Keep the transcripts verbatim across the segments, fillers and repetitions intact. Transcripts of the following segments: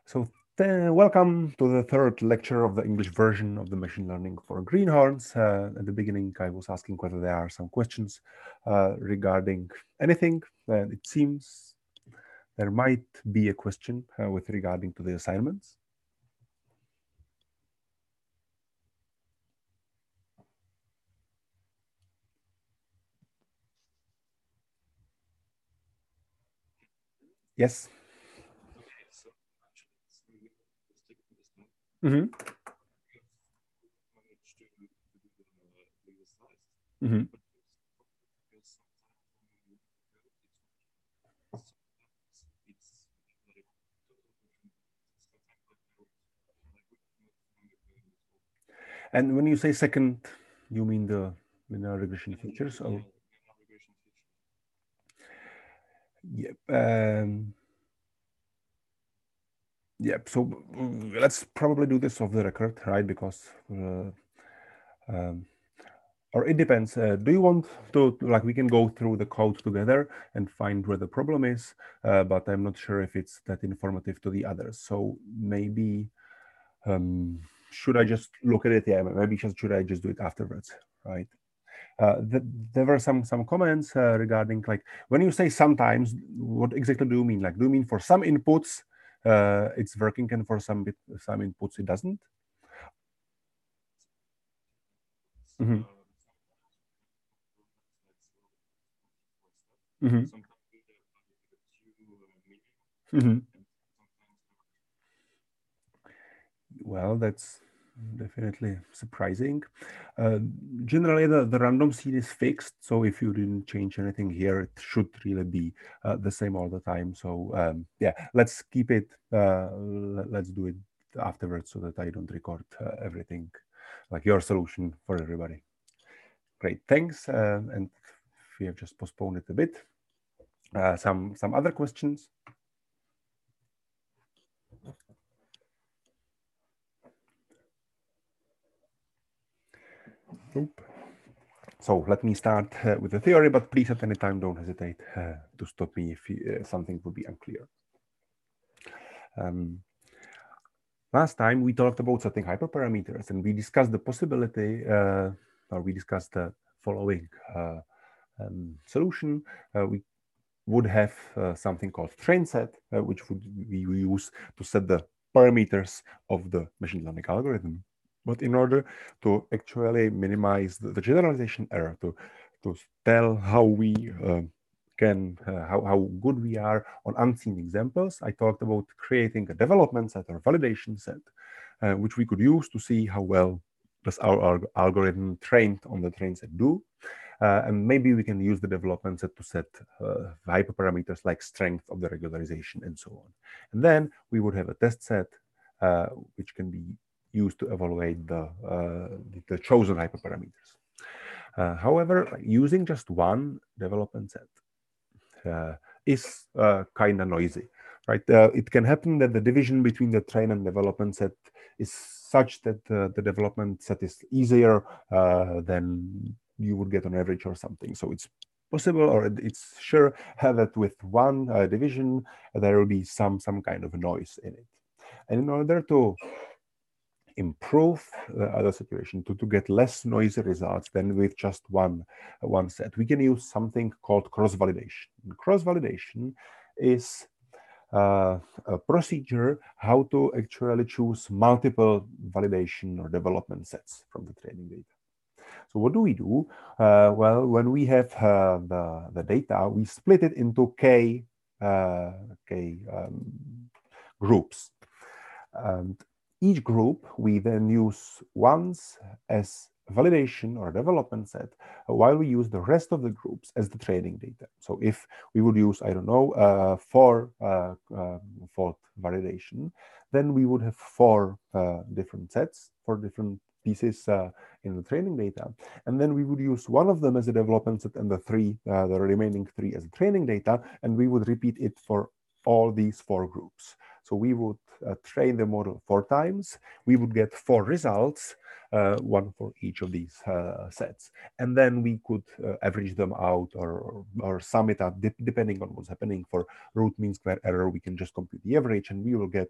So welcome to the third lecture of the English version of the machine learning for greenhorns. Uh, at the beginning, I was asking whether there are some questions uh, regarding anything. And it seems there might be a question uh, with regarding to the assignments. Yes. Mm-hmm. Mm-hmm. And when you say second, you mean the linear regression features? Or yeah, um, yeah. So mm, let's probably do this off the record, right? Because uh, um, or it depends. Uh, do you want to, like, we can go through the code together and find where the problem is, uh, but I'm not sure if it's that informative to the others. So maybe, um, should I just look at it? Yeah, maybe just, should I just do it afterwards, right? Uh, th there were some some comments uh, regarding, like, when you say sometimes, what exactly do you mean? Like, do you mean for some inputs uh, it's working and for some bit, some inputs it doesn't? Mm-hmm. Mm-hmm. Mm-hmm. Well, that's definitely surprising. Uh, generally, the, the random seed is fixed. So if you didn't change anything here, it should really be uh, the same all the time. So um, yeah, let's keep it, uh, let's do it afterwards so that I don't record uh, everything, like your solution for everybody. Great, thanks. Uh, and we have just postponed it a bit. Uh, some, some other questions? Nope. So let me start uh, with the theory, but please at any time don't hesitate uh, to stop me if you, uh, something would be unclear. Um, last time we talked about setting hyperparameters, and we discussed the possibility, uh, or we discussed the following uh, um, solution. Uh, we would have uh, something called train set, uh, which would we use to set the parameters of the machine learning algorithm. But in order to actually minimize the, the generalization error, to to tell how we uh, can uh, how, how good we are on unseen examples, I talked about creating a development set or validation set, uh, which we could use to see how well does our, our algorithm trained on the train set do. Uh, and maybe we can use the development set to set uh, hyperparameters like strength of the regularization and so on. And then we would have a test set uh, which can be used to evaluate the, uh, the chosen hyperparameters. Uh, however, using just one development set uh, is uh, kind of noisy, right? Uh, it can happen that the division between the train and development set is such that uh, the development set is easier uh, than you would get on average or something. So it's possible, or it's sure that with one uh, division there will be some some kind of noise in it. And in order to improve the other situation, to, to get less noisy results than with just one, one set, we can use something called cross-validation. Cross-validation is uh, a procedure how to actually choose multiple validation or development sets from the training data. So what do we do? Uh, well, when we have uh, the, the data, we split it into k, uh, k um, groups. And each group we then use once as validation or development set, while we use the rest of the groups as the training data. So if we would use, I don't know, uh, four uh, uh, fault validation, then we would have four uh, different sets for different pieces uh, in the training data. And then we would use one of them as a development set and the three, uh, the remaining three as a training data, and we would repeat it for all these four groups. So we would uh, train the model four times. We would get four results, uh, one for each of these uh, sets. And then we could uh, average them out or, or sum it up, de depending on what's happening. For root mean square error, we can just compute the average and we will get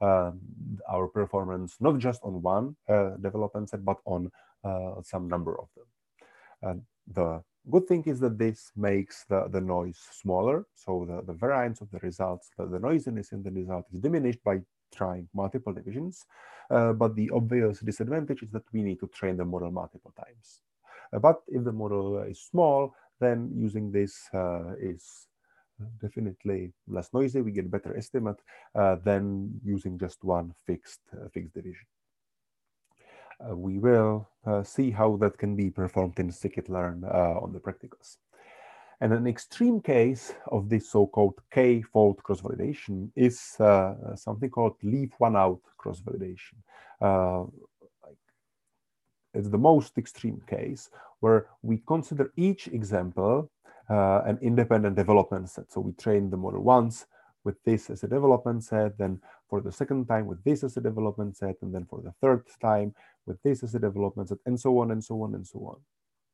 uh, our performance, not just on one uh, development set, but on uh, some number of them. And the good thing is that this makes the, the noise smaller. So the, the variance of the results, the, the noisiness in the result is diminished by trying multiple divisions. Uh, but the obvious disadvantage is that we need to train the model multiple times. Uh, but if the model is small, then using this uh, is definitely less noisy. We get better estimate uh, than using just one fixed, uh, fixed division. Uh, we will uh, see how that can be performed in scikit-learn uh, on the practicals. And an extreme case of this so-called k-fold cross-validation is uh, something called leave one out cross-validation. Uh, it's the most extreme case where we consider each example uh, an independent development set. So we train the model once with this as a development set, then for the second time with this as a development set, and then for the third time with this as a development set, and so on and so on and so on.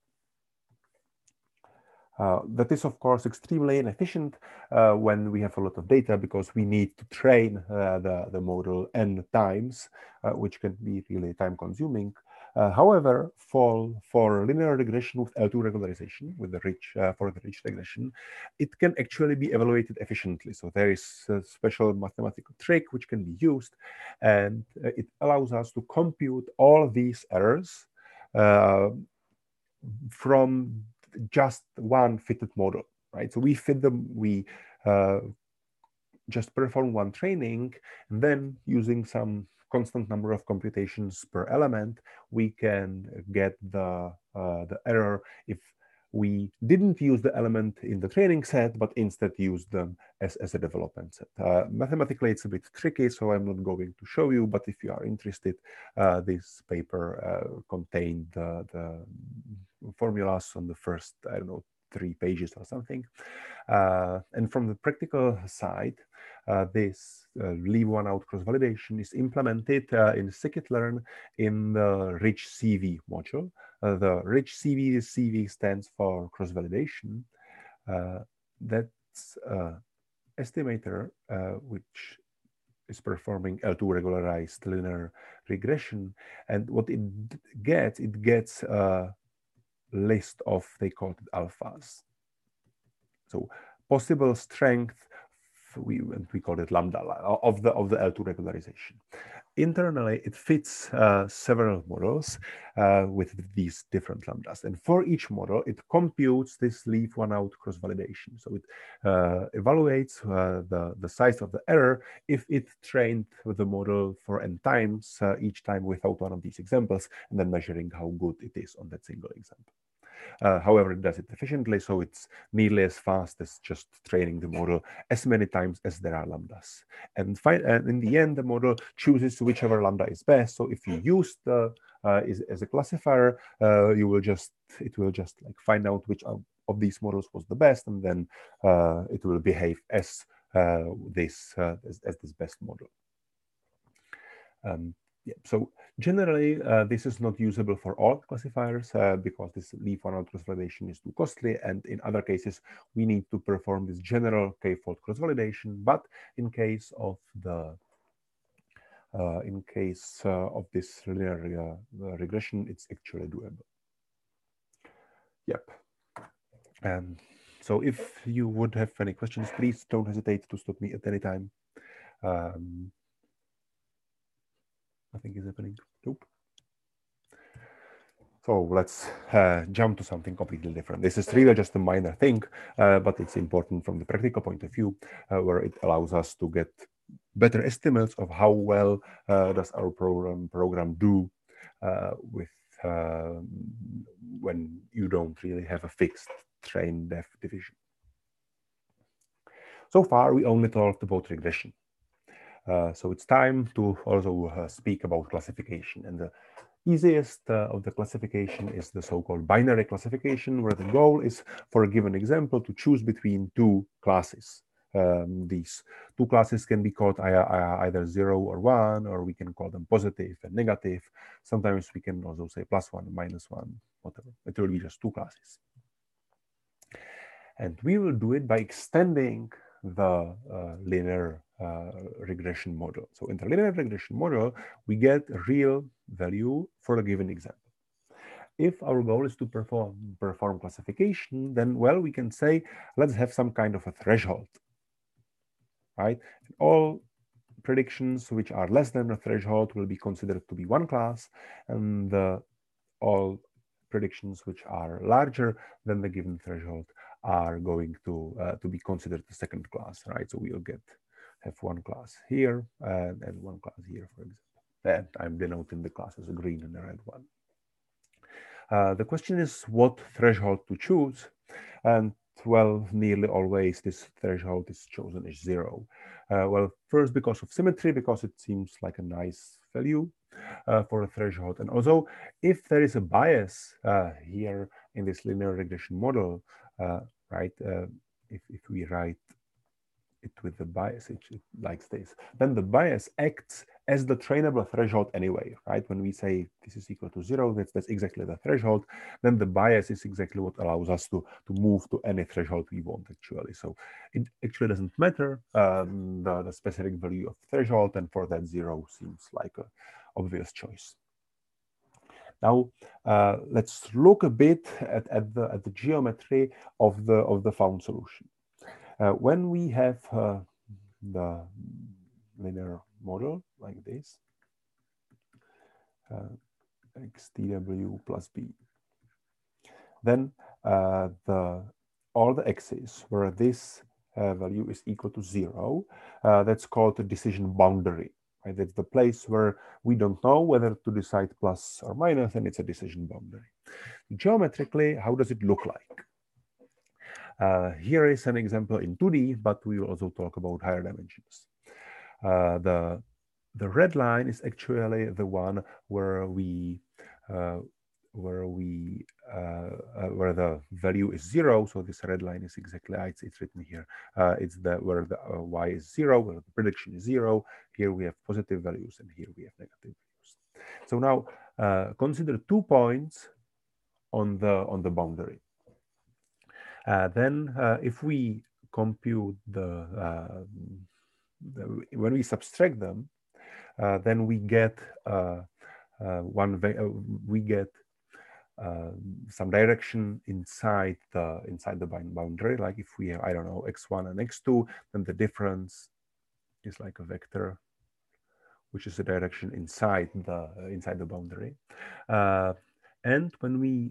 Uh, that is, of course, extremely inefficient uh, when we have a lot of data, because we need to train uh, the, the model n times, uh, which can be really time consuming. Uh, however, for, for linear regression with L two regularization, with the rich, uh, for the rich regression, it can actually be evaluated efficiently. So there is a special mathematical trick which can be used, and uh, it allows us to compute all these errors uh, from just one fitted model, right? So we fit them, we uh, just perform one training, and then using some constant number of computations per element, we can get the, uh, the error if we didn't use the element in the training set, but instead used them as, as a development set. Uh, mathematically, it's a bit tricky, so I'm not going to show you, but if you are interested, uh, this paper uh, contained the, the formulas on the first, I don't know, three pages or something. Uh, and from the practical side, uh, this uh, leave one out cross-validation is implemented uh, in scikit-learn in the rich C V module. Uh, the rich C V, C V stands for cross-validation. Uh, that's uh, estimator uh, which is performing L two regularized linear regression. And what it gets, it gets a list of, they call it alphas. So possible strength, we, we call it lambda, of the, of the L two regularization. Internally, it fits uh, several models uh, with these different lambdas. And for each model, it computes this leave one out cross-validation. So it uh, evaluates uh, the, the size of the error if it trained the model for n times, uh, each time without one of these examples, and then measuring how good it is on that single example. Uh, however, it does it efficiently, so it's nearly as fast as just training the model as many times as there are lambdas. And, find, and in the end, the model chooses whichever lambda is best. So if you use the uh, is, as a classifier, uh, you will just it will just like find out which of, of these models was the best, and then uh, it will behave as uh, this uh, as, as this best model. Um, Yeah, so generally, uh, this is not usable for all classifiers uh, because this leave one out cross-validation is too costly. And in other cases, we need to perform this general k-fold cross-validation. But in case of the uh, in case uh, of this linear uh, regression, it's actually doable. Yep. And so if you would have any questions, please don't hesitate to stop me at any time. Um, Nothing is happening. Nope. So let's uh, jump to something completely different. This is really just a minor thing, uh, but it's important from the practical point of view, uh, where it allows us to get better estimates of how well uh, does our program program do uh, with uh, when you don't really have a fixed train def division. So far, we only talked about regression. Uh, so it's time to also uh, speak about classification. And the easiest uh, of the classification is the so-called binary classification, where the goal is for a given example to choose between two classes. Um, these two classes can be called either zero or one, or we can call them positive and negative. Sometimes we can also say plus one, minus one, whatever. It will be just two classes. And we will do it by extending the uh, linear uh, regression model. So in the linear regression model, we get a real value for a given example. If our goal is to perform perform classification, then well, we can say let's have some kind of a threshold, right? And all predictions which are less than a threshold will be considered to be one class, and uh, all predictions which are larger than the given threshold are going to uh, to be considered the second class, right? So we'll get have one class here and, and one class here, for example. And I'm denoting the class as a green and a red one. Uh, the question is what threshold to choose, and well, nearly always this threshold is chosen as zero. Uh, well, first because of symmetry, because it seems like a nice value uh, for a threshold. And also, if there is a bias uh, here in this linear regression model, uh, right, uh, if, if we write it with the bias, it, it like this, then the bias acts as the trainable threshold anyway, right? When we say this is equal to zero, that's, that's exactly the threshold, then the bias is exactly what allows us to, to move to any threshold we want, actually. So it actually doesn't matter um, the, the specific value of threshold, and for that zero seems like an obvious choice. Now, uh, let's look a bit at, at, the, at the geometry of the, of the found solution. Uh, when we have uh, the linear model like this, uh, x t w plus b, then uh, the all the x's where this uh, value is equal to zero, uh, that's called the decision boundary. Right? That's the place where we don't know whether to decide plus or minus, and it's a decision boundary. Geometrically, how does it look like? Uh, here is an example in two D, but we will also talk about higher dimensions. Uh, the the red line is actually the one where we uh, where we uh, uh, where the value is zero. So this red line is exactly it's, it's written here. Uh, it's the where the uh, y is zero, where the prediction is zero. Here we have positive values, and here we have negative values. So now uh, consider two points on the on the boundary. Uh, then, uh, if we compute the, uh, the when we subtract them, uh, then we get uh, uh, one. Uh, we get uh, some direction inside the inside the boundary. Like if we have, I don't know, x one and x two, then the difference is like a vector, which is the direction inside the uh, inside the boundary. Uh, and when we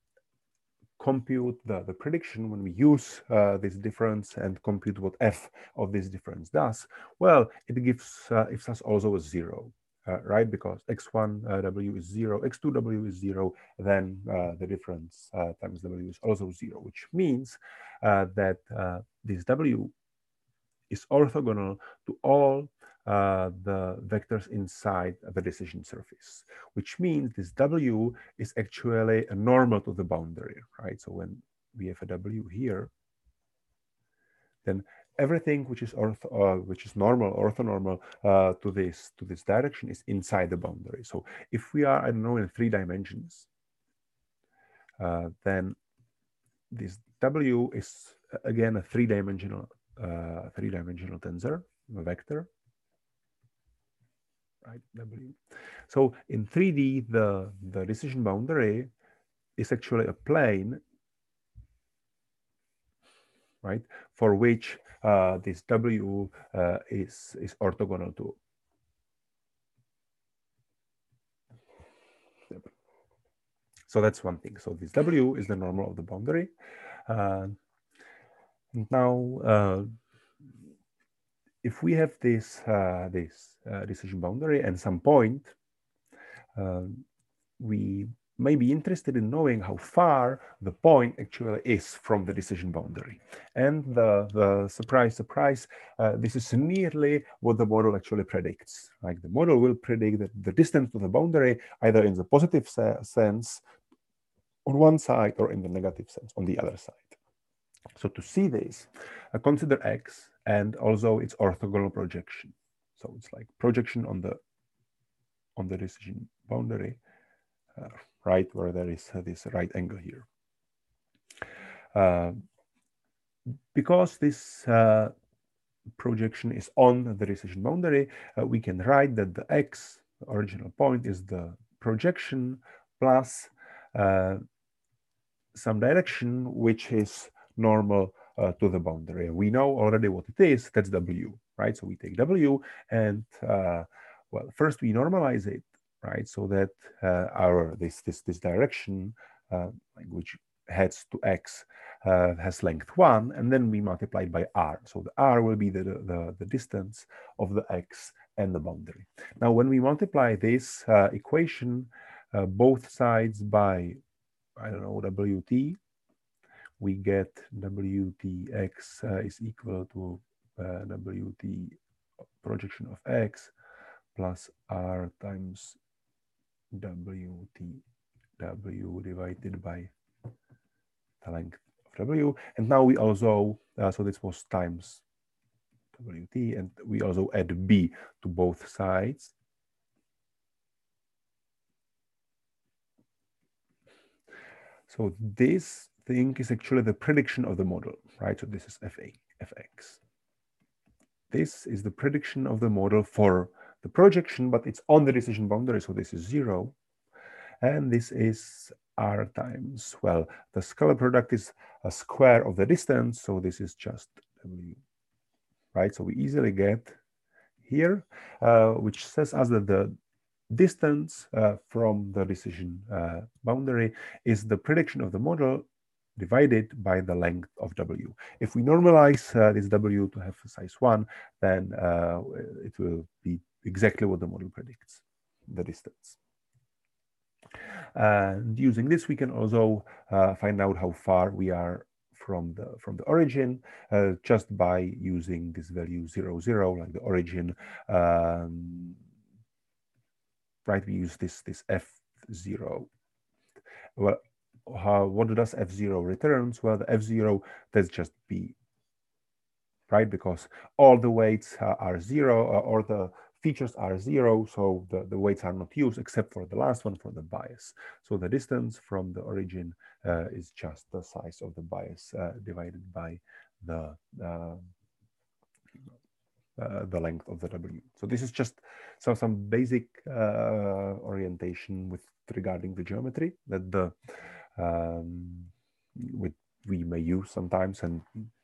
compute the, the prediction, when we use uh, this difference and compute what f of this difference does, well, it gives, uh, gives us also a zero, uh, right? Because x one uh, w is zero, x two w is zero, then uh, the difference uh, times w is also zero, which means uh, that uh, this w is orthogonal to all uh, the vectors inside the decision surface, which means this W is actually a normal to the boundary, right? So when we have a W here, then everything which is ortho, uh, which is normal, orthonormal uh, to this to this direction is inside the boundary. So if we are, I don't know, in three dimensions, uh, then this W is again a three-dimensional uh, three-dimensional tensor, a vector. Right, W. So in three D, the, the decision boundary is actually a plane, right, for which uh, this W uh, is, is orthogonal to. So that's one thing. So this W is the normal of the boundary. Uh, now, uh, if we have this, uh, this uh, decision boundary and some point, uh, we may be interested in knowing how far the point actually is from the decision boundary. And the, the surprise, surprise, uh, this is nearly what the model actually predicts. Like the model will predict that the distance to the boundary, either in the positive se sense on one side or in the negative sense on the other side. So to see this, uh, consider X and also its orthogonal projection. So it's like projection on the on the decision boundary, uh, right where there is uh, this right angle here. Uh, because this uh, projection is on the decision boundary, uh, we can write that the x, the original point, is the projection plus uh, some direction which is normal uh, to the boundary. We know already what it is, that's W, right? So we take W and, uh, well, first we normalize it, right? So that uh, our, this, this, this direction, uh, which heads to X, uh, has length one, and then we multiply it by R. So the R will be the, the, the distance of the X and the boundary. Now, when we multiply this uh, equation, uh, both sides by, I don't know, W T, we get W T X uh, is equal to uh, W T projection of X plus R times W T W divided by the length of W. And now we also, uh, so this was times W T, and we also add B to both sides. So this thing is actually the prediction of the model, right? So this is F A, F X. This is the prediction of the model for the projection, but it's on the decision boundary, so this is zero. And this is R times, well, the scalar product is a square of the distance, so this is just W, right? So we easily get here, uh, which says us that the distance uh, from the decision uh, boundary is the prediction of the model divided by the length of W. If we normalize uh, this W to have size one, then uh, it will be exactly what the model predicts, the distance. And using this, we can also uh, find out how far we are from the from the origin uh, just by using this value zero zero, like the origin. Um, right, we use this this F zero. Well, how, what does F zero returns? Well, the F zero, that's just B, right? Because all the weights uh, are zero, uh, or the features are zero, so the, the weights are not used except for the last one, for the bias. So the distance from the origin uh, is just the size of the bias uh, divided by the uh, uh, the length of the W. So this is just so some basic uh, orientation with regarding the geometry that the um, with we may use sometimes, and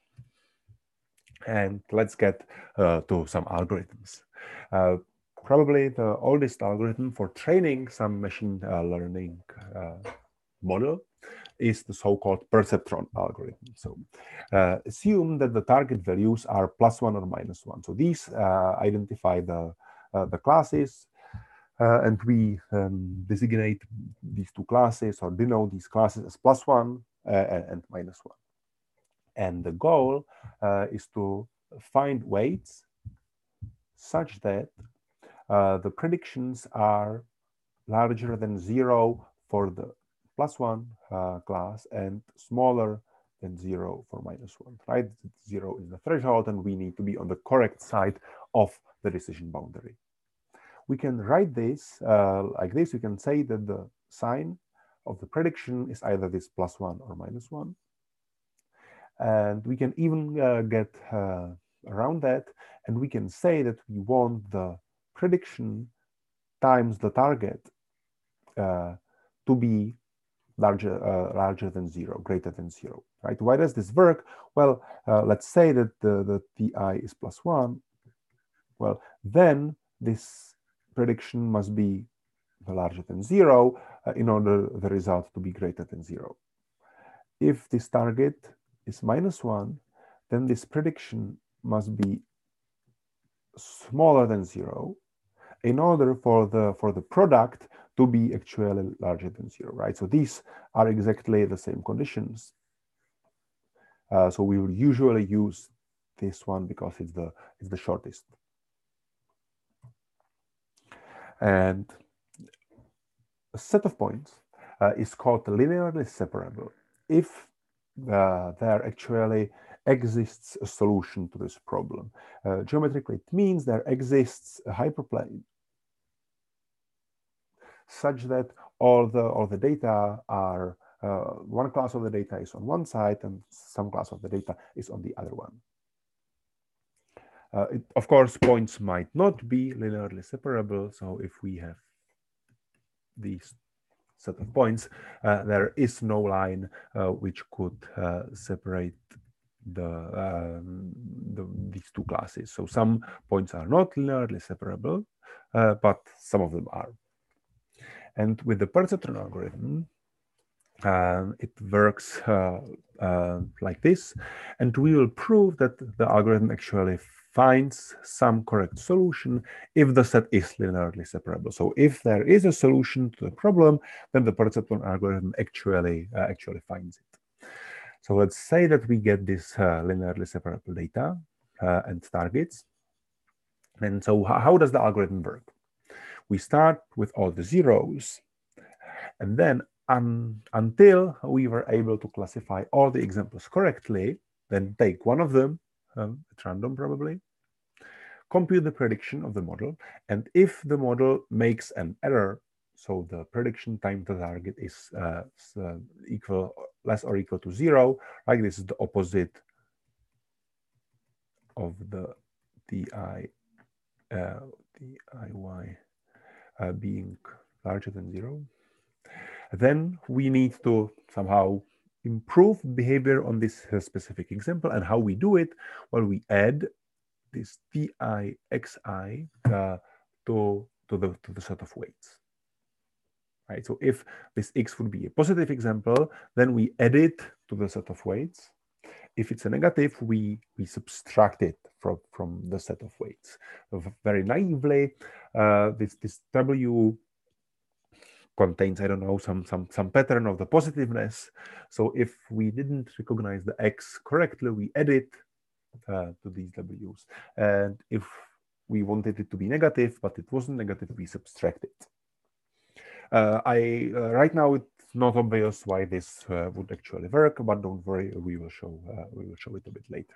and let's get uh, to some algorithms. Uh, probably the oldest algorithm for training some machine uh, learning uh, model is the so-called perceptron algorithm. So uh, assume that the target values are plus one or minus one. So these uh, identify the, uh, the classes, uh, and we um, designate these two classes or denote these classes as plus one uh, and minus one. And the goal uh, is to find weights such that uh, the predictions are larger than zero for the plus one uh, class and smaller than zero for minus one, right? Zero is the threshold, and we need to be on the correct side of the decision boundary. We can write this uh, like this. We can say that the sign of the prediction is either this plus one or minus one. And we can even uh, get uh, around that, and we can say that we want the prediction times the target uh, to be larger uh, larger than zero, greater than zero, right? Why does this work? Well, uh, let's say that the, the Ti is plus one. Well, then this prediction must be larger than zero uh, in order the result to be greater than zero. If this target is minus one, then this prediction must be smaller than zero in order for the for the product to be actually larger than zero, right? So these are exactly the same conditions. Uh, so we will usually use this one because it's the it's the shortest. And a set of points uh, is called linearly separable if uh, there actually exists a solution to this problem. Uh, geometrically, it means there exists a hyperplane such that all the all the data are uh, one class of the data is on one side and some class of the data is on the other one. Uh, it, of course, points might not be linearly separable. So if we have these set of points, uh, there is no line uh, which could uh, separate the, um, the these two classes. So some points are not linearly separable, uh, but some of them are. And with the perceptron algorithm, uh, it works uh, uh, like this, and we will prove that the algorithm actually finds some correct solution if the set is linearly separable. So if there is a solution to the problem, then the perceptron algorithm actually uh, actually finds it. So let's say that we get this uh, linearly separable data uh, and targets. And so how does the algorithm work? We start with all the zeros, and then un until we were able to classify all the examples correctly, then take one of them, um, at random probably, compute the prediction of the model, and if the model makes an error, so the prediction time to target is uh, uh, equal, less or equal to zero, like this is the opposite of the di, uh, diy uh, being larger than zero, then we need to somehow improve behavior on this uh, specific example. And how we do it? Well, we add this ti xi uh, to, to, the, to the set of weights. Right? So if this x would be a positive example, then we add it to the set of weights. If it's a negative, we, we subtract it from, from the set of weights. So very naively, uh, this, this W contains, I don't know, some, some, some pattern of the positiveness. So if we didn't recognize the X correctly, we add it uh, to these W's. And if we wanted it to be negative, but it wasn't negative, we subtract it. Uh, I uh, right now it's not obvious why this uh, would actually work, but don't worry, we will show uh, we will show it a bit later.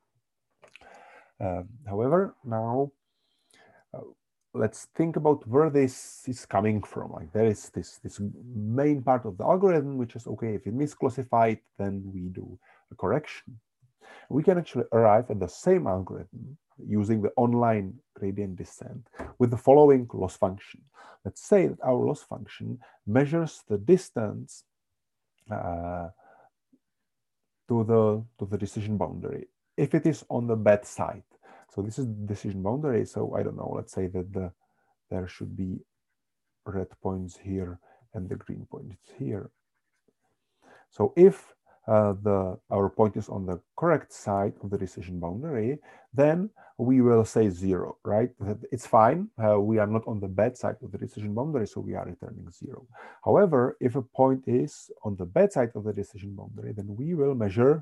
Uh, however, now uh, let's think about where this is coming from. Like there is this this main part of the algorithm, which is okay. If it misclassified, then we do a correction. We can actually arrive at the same algorithm using the online gradient descent with the following loss function. Let's say that our loss function measures the distance uh, to the to the decision boundary if it is on the bad side. So this is the decision boundary. So I don't know. Let's say that the there should be red points here and the green points here. So if uh, the our point is on the correct side of the decision boundary, then we will say zero, right? It's fine. Uh, we are not on the bad side of the decision boundary, so we are returning zero. However, if a point is on the bad side of the decision boundary, then we will measure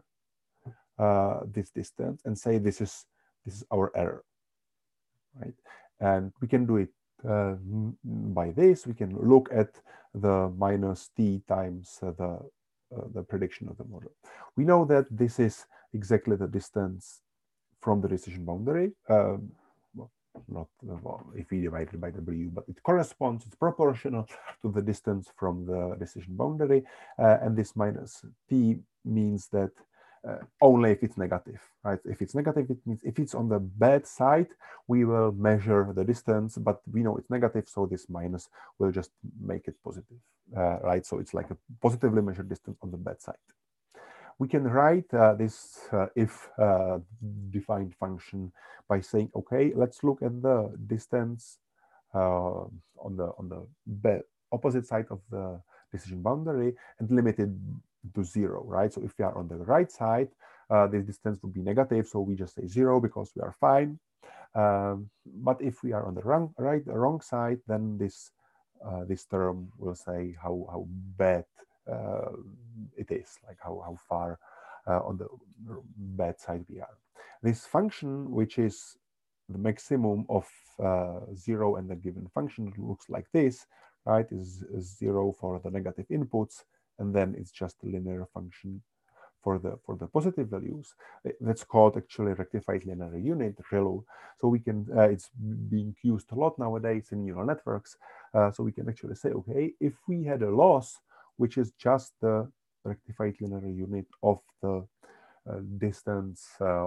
uh, this distance and say this is this is our error, right? And we can do it uh, by this. We can look at the minus t times uh, the uh, the prediction of the model. We know that this is exactly the distance from the decision boundary. Um, well, not well, if we divide it by W, but it corresponds, it's proportional to the distance from the decision boundary. Uh, and this minus t means that uh, only if it's negative, right? If it's negative, it means if it's on the bad side, we will measure the distance, but we know it's negative, so this minus will just make it positive, uh, right? So it's like a positively measured distance on the bad side. We can write uh, this uh, if uh, defined function by saying, okay, let's look at the distance uh, on the on the opposite side of the decision boundary and limit it to zero, right? So if we are on the right side, uh, this distance would be negative, so we just say zero because we are fine. Um, but if we are on the wrong right wrong side, then this uh, this term will say how how bad uh, it is, like how how far uh, on the bad side we are. This function, which is the maximum of uh, zero and the given function, looks like this, right? Is, is zero for the negative inputs, and then it's just a linear function for the for the positive values. That's called actually rectified linear unit, R L U. So we can uh, it's being used a lot nowadays in neural networks. Uh, so we can actually say, okay, if we had a loss which is just the rectified linear unit of the uh, distance uh,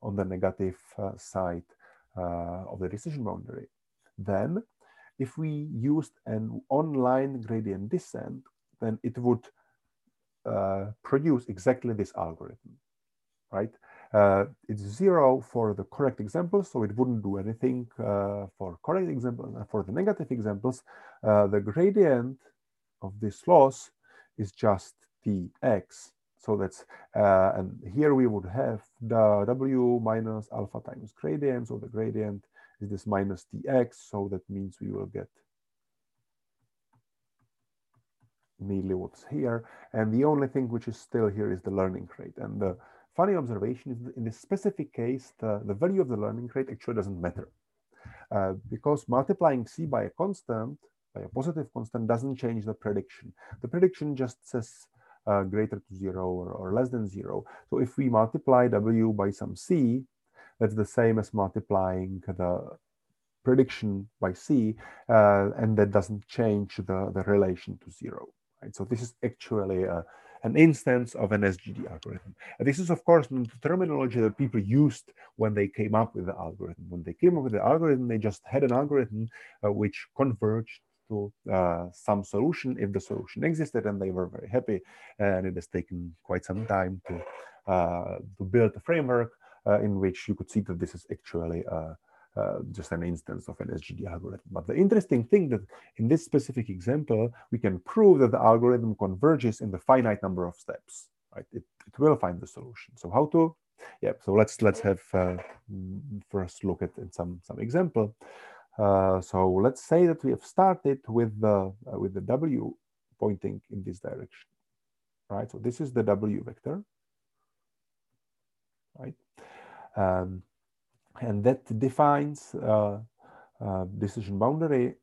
on the negative uh, side uh, of the decision boundary. Then, if we used an online gradient descent, then it would uh, produce exactly this algorithm, right? Uh, it's zero for the correct examples, so it wouldn't do anything uh, for correct examples. And for the negative examples, uh, the gradient of this loss is just Tx. So that's, uh, and here we would have the W minus alpha times gradient. So the gradient is this minus Tx. So that means we will get nearly what's here. And the only thing which is still here is the learning rate. And the funny observation is that in this specific case, the, the value of the learning rate actually doesn't matter. Uh, because multiplying C by a constant, by a positive constant, doesn't change the prediction. The prediction just says uh, greater to zero or, or less than zero. So if we multiply W by some C, that's the same as multiplying the prediction by C, uh, and that doesn't change the, the relation to zero. Right? So this is actually a, an instance of an S G D algorithm. And this is, of course, the terminology that people used when they came up with the algorithm. When they came up with the algorithm, they just had an algorithm uh, which converged to uh, some solution if the solution existed, and they were very happy. And it has taken quite some time to, uh, to build a framework uh, in which you could see that this is actually a, Uh, just an instance of an S G D algorithm. But the interesting thing that in this specific example, we can prove that the algorithm converges in the finite number of steps, right? It, it will find the solution. So how to, yeah, so let's let's have uh, first look at, at some, some example. Uh, so let's say that we have started with the, uh, with the W pointing in this direction, right? So this is the W vector, right? Um, And that defines uh, uh, decision boundary,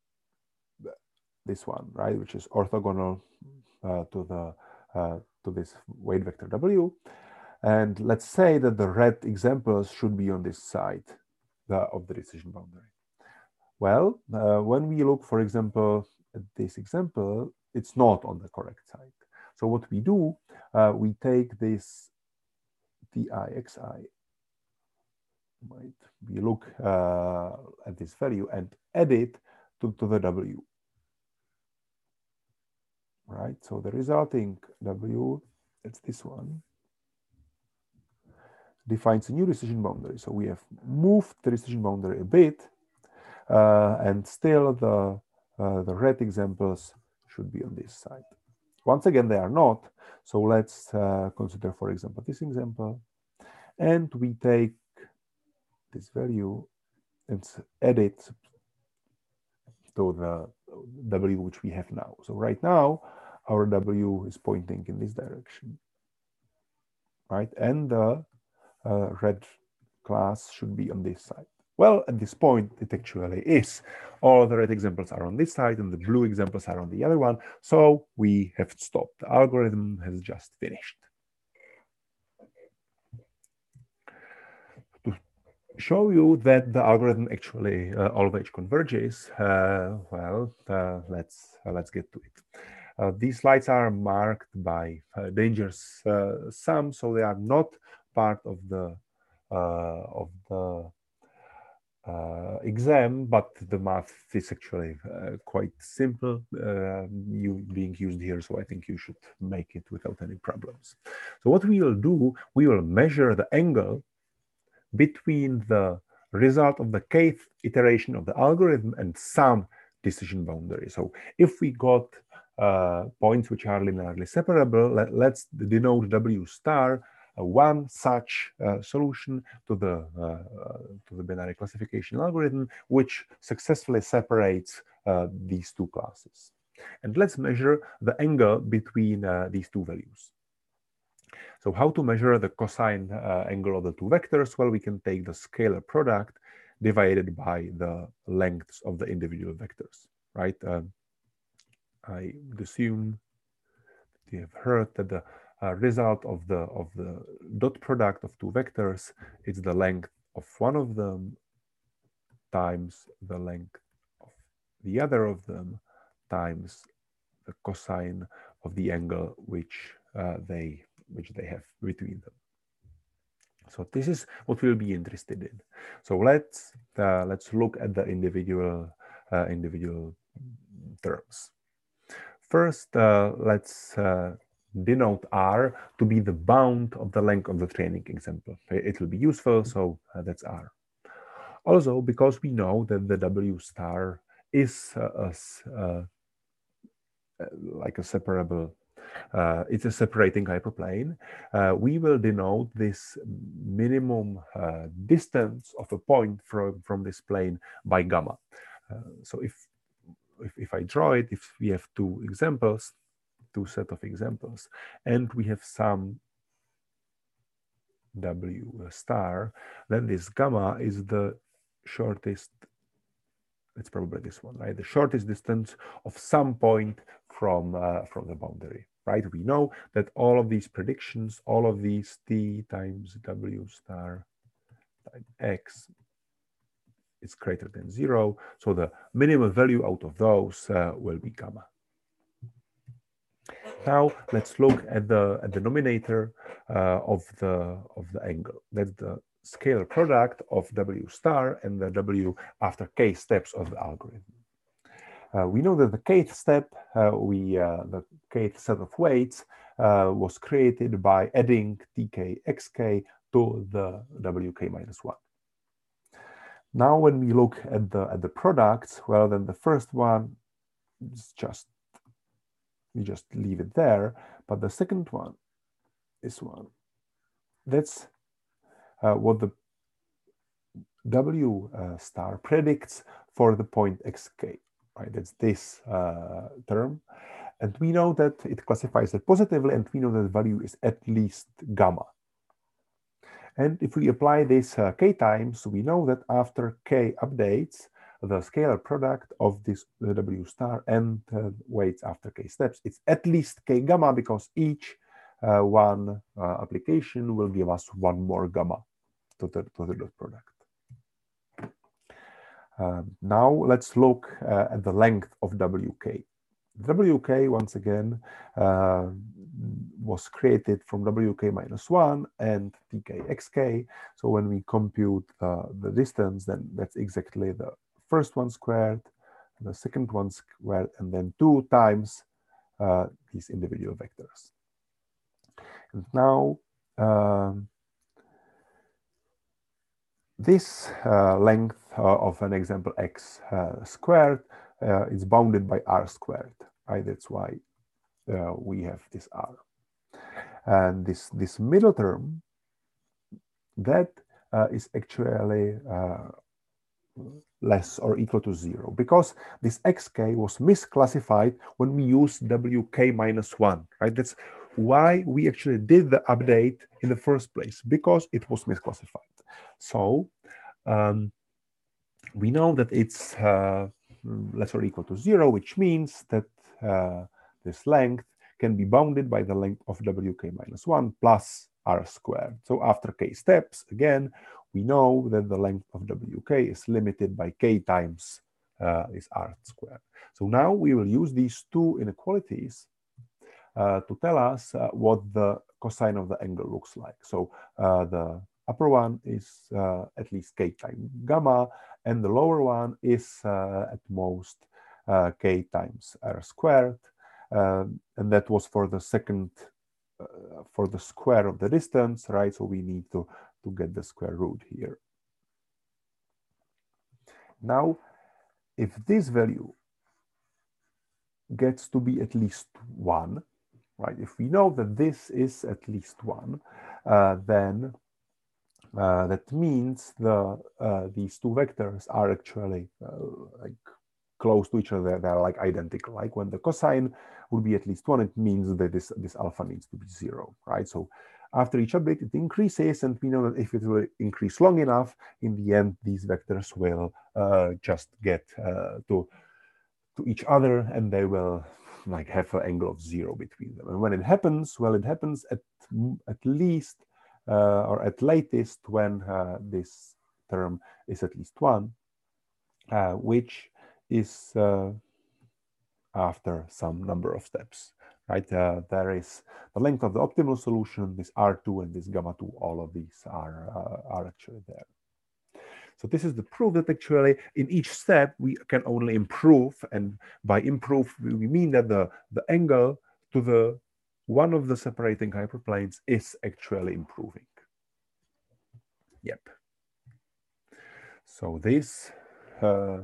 this one, right, which is orthogonal uh, to the uh, to this weight vector W. And let's say that the red examples should be on this side the, of the decision boundary. Well, uh, when we look, for example, at this example, it's not on the correct side. So what we do, uh, we take this Tixi. Right. We look uh, at this value and add it to, to the W. Right. So the resulting W, that's this one, defines a new decision boundary. So we have moved the decision boundary a bit, uh, and still the uh, the red examples should be on this side. Once again, they are not. So let's uh, consider, for example, this example, and we take this value and add it to the W which we have now. So right now, our W is pointing in this direction, right? And the uh, red class should be on this side. Well, at this point, it actually is. All the red examples are on this side and the blue examples are on the other one. So we have stopped. The algorithm has just finished. To show you that the algorithm actually uh, always converges, uh, well, uh, let's, uh, let's get to it. Uh, these slides are marked by uh, dangerous uh, sum, so they are not part of the uh, of the uh, exam, but the math is actually uh, quite simple, uh, you being used here, so I think you should make it without any problems. So what we will do, we will measure the angle between the result of the kth iteration of the algorithm and some decision boundary. So if we got uh, points which are linearly separable, let, let's denote W star uh, one such uh, solution to the uh, to the binary classification algorithm, which successfully separates uh, these two classes. And let's measure the angle between uh, these two values. So how to measure the cosine uh, angle of the two vectors? Well, we can take the scalar product divided by the lengths of the individual vectors, right? Uh, I would assume you have heard that the uh, result of the of the dot product of two vectors is the length of one of them times the length of the other of them times the cosine of the angle which uh, they which they have between them. So this is what we'll be interested in. So let's uh, let's look at the individual uh, individual terms. First, uh, let's uh, denote R to be the bound of the length of the training example. It will be useful, so uh, that's R. Also, because we know that the W star is uh, a, uh, like a separable, uh, it's a separating hyperplane, uh, we will denote this minimum uh, distance of a point from, from this plane by gamma. Uh, so if, if, if I draw it, if we have two examples, two set of examples, and we have some W star, then this gamma is the shortest, it's probably this one, right? The shortest distance of some point from, uh, from the boundary, right? We know that all of these predictions, all of these T times W star times X is greater than zero. So the minimum value out of those uh, will be gamma. Now let's look at the, at the denominator uh, of, the, of the angle. That's the scalar product of W star and the W after K steps of the algorithm. Uh, we know that the kth step, uh, we uh, the kth set of weights uh, was created by adding tk xk to the wk minus one. Now, when we look at the at the products, well, then the first one is just we just leave it there, but the second one, this one, that's uh, what the W uh, star predicts for the point xk. Right, that's this uh, term. And we know that it classifies it positively, and we know that the value is at least gamma. And if we apply this uh, k times, we know that after k updates, the scalar product of this uh, W star and uh, weights after k steps, it's at least k gamma, because each uh, one uh, application will give us one more gamma to the, to the dot product. Uh, now let's look uh, at the length of W K. W K, once again, uh, was created from W K minus one and T K X K. So when we compute uh, the distance, then that's exactly the first one squared, the second one squared, and then two times uh, these individual vectors. And now, um, this uh, length uh, of an example x uh, squared uh, is bounded by r squared, right? That's why uh, we have this r. And this, this middle term, that uh, is actually uh, less or equal to zero, because this xk was misclassified when we used wk minus one, right? That's why we actually did the update in the first place, because it was misclassified. So um, we know that it's uh, less or equal to zero, which means that uh, this length can be bounded by the length of wk minus one plus r squared. So after k steps, again, we know that the length of wk is limited by k times uh, is r squared. So now we will use these two inequalities uh, to tell us uh, what the cosine of the angle looks like. So uh, the upper one is uh, at least k times gamma, and the lower one is uh, at most uh, k times r squared. Um, and that was for the second, uh, for the square of the distance, right? So we need to, to get the square root here. Now, if this value gets to be at least one, right? If we know that this is at least one, uh, then uh, that means the uh, these two vectors are actually uh, like close to each other. They're like identical. Like when the cosine would be at least one, it means that this this alpha needs to be zero, right? So after each update, it increases, and we know that if it will increase long enough, in the end, these vectors will uh, just get uh, to to each other, and they will like have an angle of zero between them. And when it happens, well, it happens at at least uh, or at latest when uh, this term is at least one, uh, which is uh, after some number of steps. right? Uh, there is the length of the optimal solution, this R two and this gamma two, all of these are, uh, are actually there. So this is the proof that actually in each step we can only improve, and by improve we mean that the, the angle to the one of the separating hyperplanes is actually improving. Yep. So this, uh,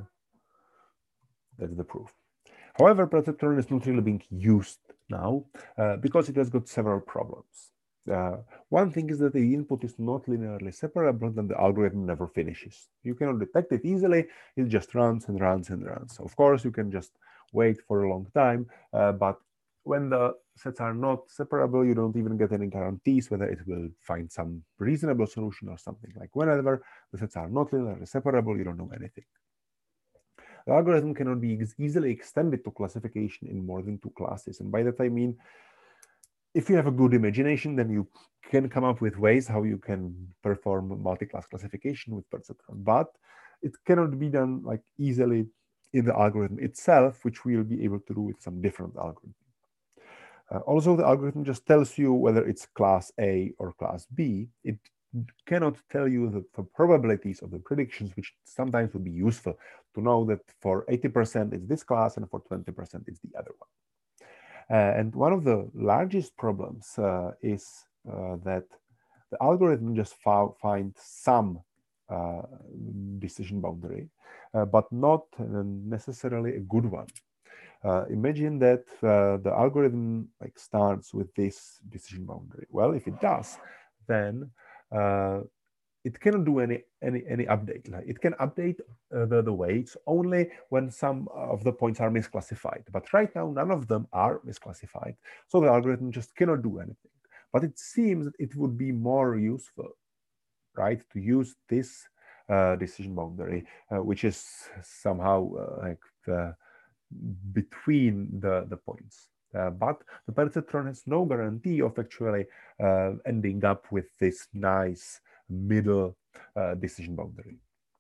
that's the proof. However, perceptron is not really being used now uh, because it has got several problems. Uh, one thing is that the input is not linearly separable, then the algorithm never finishes. You cannot detect it easily, it just runs and runs and runs. Of course, you can just wait for a long time, uh, but when the sets are not separable, you don't even get any guarantees whether it will find some reasonable solution or something. Like whenever the sets are not linearly separable, you don't know anything. The algorithm cannot be easily extended to classification in more than two classes. And by that I mean, if you have a good imagination, then you can come up with ways how you can perform multi-class classification with perceptron. But it cannot be done like easily in the algorithm itself, which we'll be able to do with some different algorithm. Uh, also, the algorithm just tells you whether it's class A or class B. It cannot tell you the, the probabilities of the predictions, which sometimes would be useful to know that for eighty percent it's this class and for twenty percent it's the other one. Uh, and one of the largest problems uh, is uh, that the algorithm just finds some uh, decision boundary, uh, but not necessarily a good one. Uh, imagine that uh, the algorithm like starts with this decision boundary. Well, if it does, then uh, it cannot do any any any update. Like it can update uh, the, the weights only when some of the points are misclassified. But right now, none of them are misclassified, so the algorithm just cannot do anything. But it seems that it would be more useful, right, to use this uh, decision boundary, uh, which is somehow uh, like the between the, the points. Uh, but the perceptron has no guarantee of actually uh, ending up with this nice middle uh, decision boundary.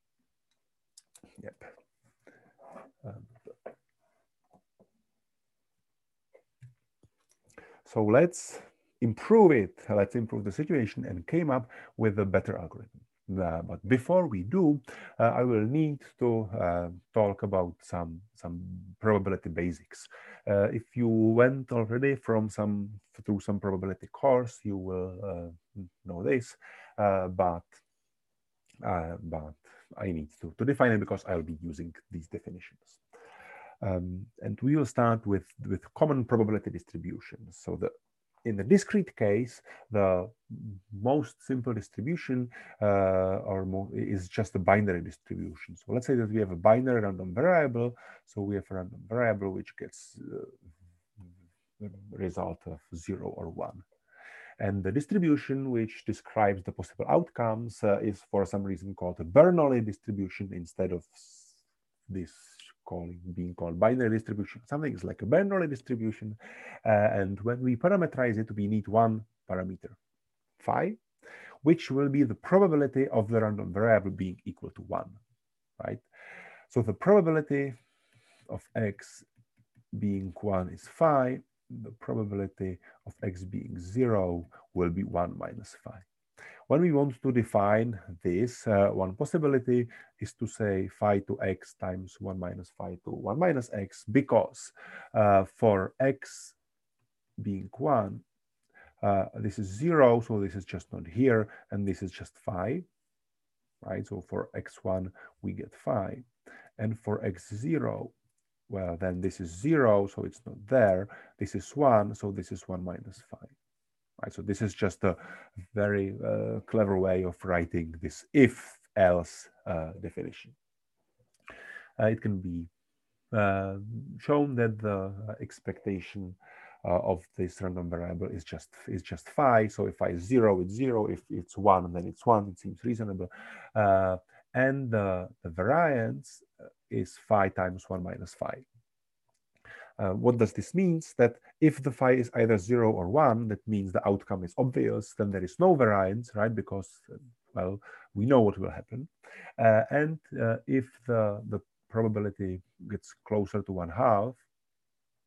Yep. Um, so let's improve it. Let's improve the situation and came up with a better algorithm. Uh, but before we do, uh, I will need to uh, talk about some some probability basics. Uh, if you went already from some through some probability course, you will uh, know this. Uh, but uh, but I need to, to define it because I'll be using these definitions. Um, and we will start with with common probability distributions. So the in the discrete case, the most simple distribution uh, or more, is just a binary distribution. So let's say that we have a binary random variable. So we have a random variable which gets uh, a result of zero or one. And the distribution which describes the possible outcomes uh, is for some reason called a Bernoulli distribution instead of this calling being called binary distribution. Something is like a Bernoulli distribution. Uh, and when we parameterize it, we need one parameter, phi, which will be the probability of the random variable being equal to one, right? So the probability of x being one is phi. The probability of x being zero will be one minus phi. When we want to define this, uh, one possibility is to say phi to x times one minus phi to one minus x, because uh, for x being one, uh, this is zero, so this is just not here, and this is just phi, right? So for x one, we get phi. And for x zero, well, then this is zero, so it's not there. This is one, so this is one minus phi. Right, so this is just a very uh, clever way of writing this if-else uh, definition. Uh, it can be uh, shown that the expectation uh, of this random variable is just is just phi. So if phi is zero, it's zero. If it's one, then it's one. It seems reasonable. Uh, and the, the variance is phi times one minus phi. Uh, what does this mean? That if the phi is either zero or one, that means the outcome is obvious, then there is no variance, right? Because, well, we know what will happen. Uh, and uh, if the, the probability gets closer to one half,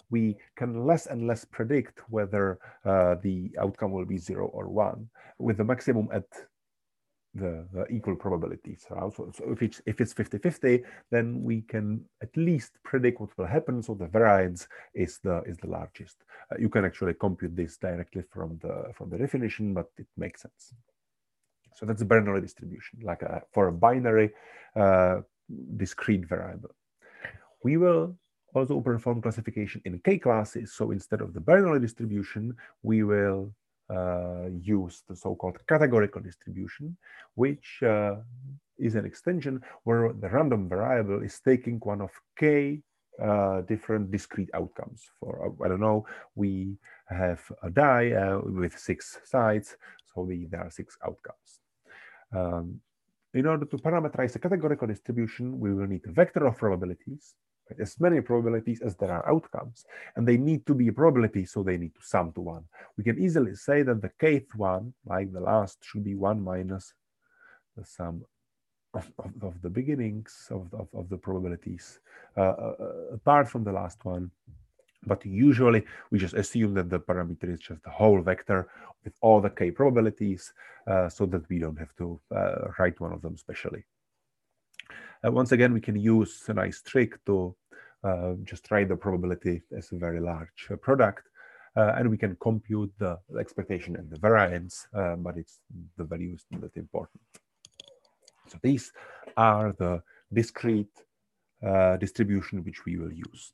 we can less and less predict whether uh, the outcome will be zero or one, with the maximum at the, the equal probabilities. So, so if it's if it's fifty fifty, then we can at least predict what will happen. So the variance is the is the largest. Uh, you can actually compute this directly from the from the definition, but it makes sense. So that's the Bernoulli distribution, like a, for a binary uh, discrete variable. We will also perform classification in K classes. So instead of the Bernoulli distribution, we will uh, use the so-called categorical distribution, which uh, is an extension where the random variable is taking one of K uh, different discrete outcomes. For, uh, I don't know, we have a die uh, with six sides, so the, there are six outcomes. Um, in order to parameterize a categorical distribution, we will need a vector of probabilities, right? As many probabilities as there are outcomes, and they need to be a probability, so they need to sum to one. We can easily say that the kth one, like the last, should be one minus the sum of, of, of the beginnings of, of, of the probabilities, uh, uh, apart from the last one. But usually we just assume that the parameter is just the whole vector with all the K probabilities, uh, so that we don't have to uh, write one of them specially. Uh, once again, we can use a nice trick to uh, just write the probability as a very large uh, product, uh, and we can compute the expectation and the variance, uh, but it's the values that important. So these are the discrete uh, distribution which we will use.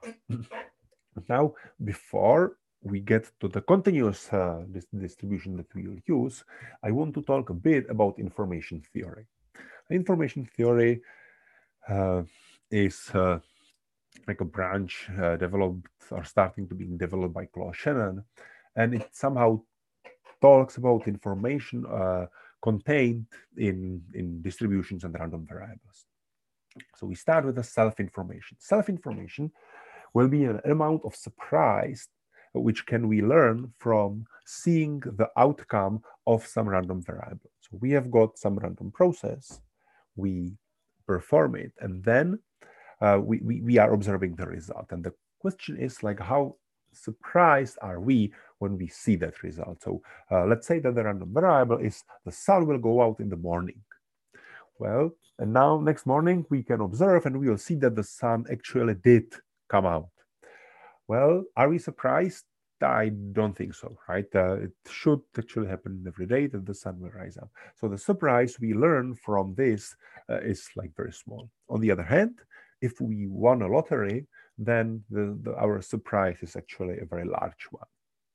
Now, before we get to the continuous uh, dis distribution that we will use, I want to talk a bit about information theory. Information theory uh, is uh, like a branch uh, developed or starting to be developed by Claude Shannon, and it somehow talks about information uh, contained in, in distributions and random variables. So we start with the self-information. Self-information will be an amount of surprise which can we learn from seeing the outcome of some random variable. So we have got some random process, we perform it, and then uh, we, we, we are observing the result. And the question is like, how surprised are we when we see that result? So uh, let's say that the random variable is the sun will go out in the morning. Well, and now next morning we can observe and we will see that the sun actually did come out. Well, are we surprised? I don't think so, right? Uh, it should actually happen every day that the sun will rise up. So the surprise we learn from this uh, is like very small. On the other hand, if we won a lottery, then the, the, our surprise is actually a very large one.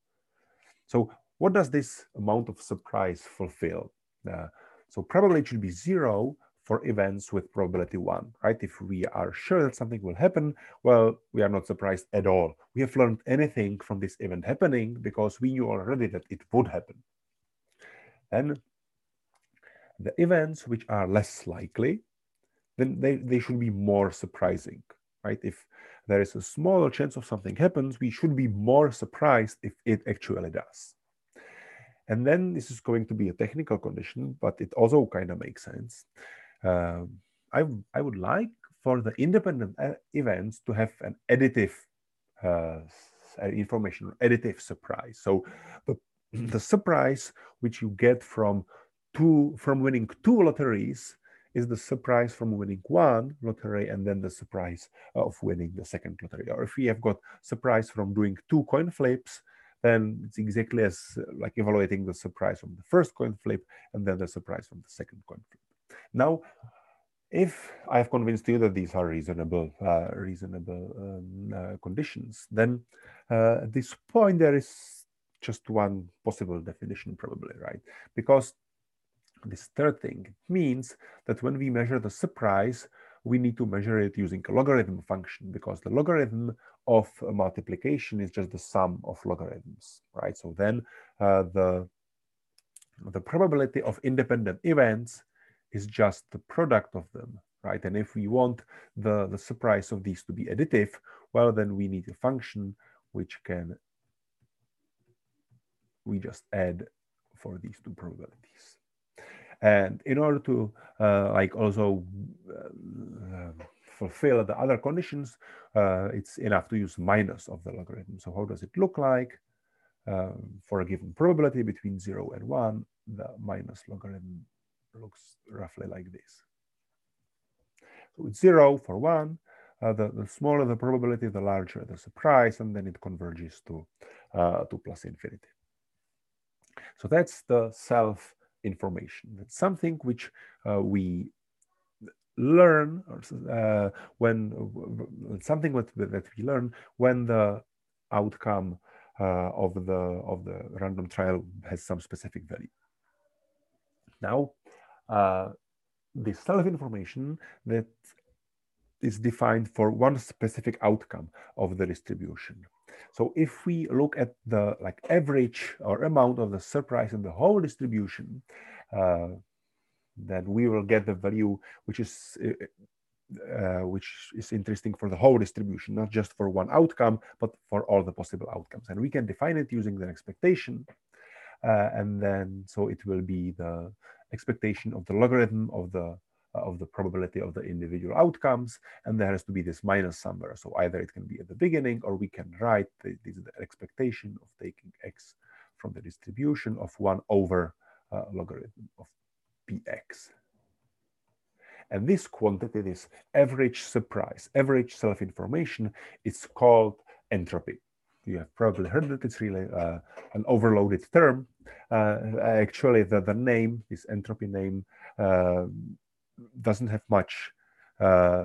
So what does this amount of surprise fulfill? Uh, so probably it should be zero for events with probability one, right? If we are sure that something will happen, well, we are not surprised at all. We have learned anything from this event happening because we knew already that it would happen. And the events which are less likely, then they, they should be more surprising, right? If there is a smaller chance of something happens, we should be more surprised if it actually does. And then this is going to be a technical condition, but it also kind of makes sense. Uh, I, I would like for the independent events to have an additive uh, information, additive surprise. So the, the surprise which you get from two from winning two lotteries is the surprise from winning one lottery and then the surprise of winning the second lottery. Or if we have got surprise from doing two coin flips, then it's exactly as uh, like evaluating the surprise from the first coin flip and then the surprise from the second coin flip. Now, if I have convinced you that these are reasonable, uh, reasonable um, uh, conditions, then uh, at this point there is just one possible definition probably, right? Because this third thing means that when we measure the surprise, we need to measure it using a logarithm function because the logarithm of multiplication is just the sum of logarithms, right? So then uh, the, the probability of independent events is just the product of them, right? And if we want the, the surprise of these to be additive, well, then we need a function which can, we just add for these two probabilities. And in order to uh, like also uh, fulfill the other conditions, uh, it's enough to use minus of the logarithm. So how does it look like? Um, for a given probability between zero and one, the minus logarithm looks roughly like this. So it's zero for one. Uh, the, the smaller the probability, the larger the surprise, and then it converges to, uh, to plus infinity. So that's the self-information. That's something which uh, we learn, uh, when uh, something that, that we learn when the outcome uh, of the of the random trial has some specific value. Now, uh, this self-information that is defined for one specific outcome of the distribution. So if we look at the like average or amount of the surprise in the whole distribution, uh, then we will get the value which is uh, which is interesting for the whole distribution, not just for one outcome, but for all the possible outcomes. And we can define it using the expectation, uh, and then so it will be the expectation of the logarithm of the of the probability of the individual outcomes, and there has to be this minus somewhere. So either it can be at the beginning, or we can write the, this is the expectation of taking x from the distribution of one over uh, logarithm of px. And this quantity, this average surprise, average self-information, is called entropy. You have probably heard that it's really uh, an overloaded term. Uh, actually, the, the name, this entropy name, uh, doesn't have much. Uh,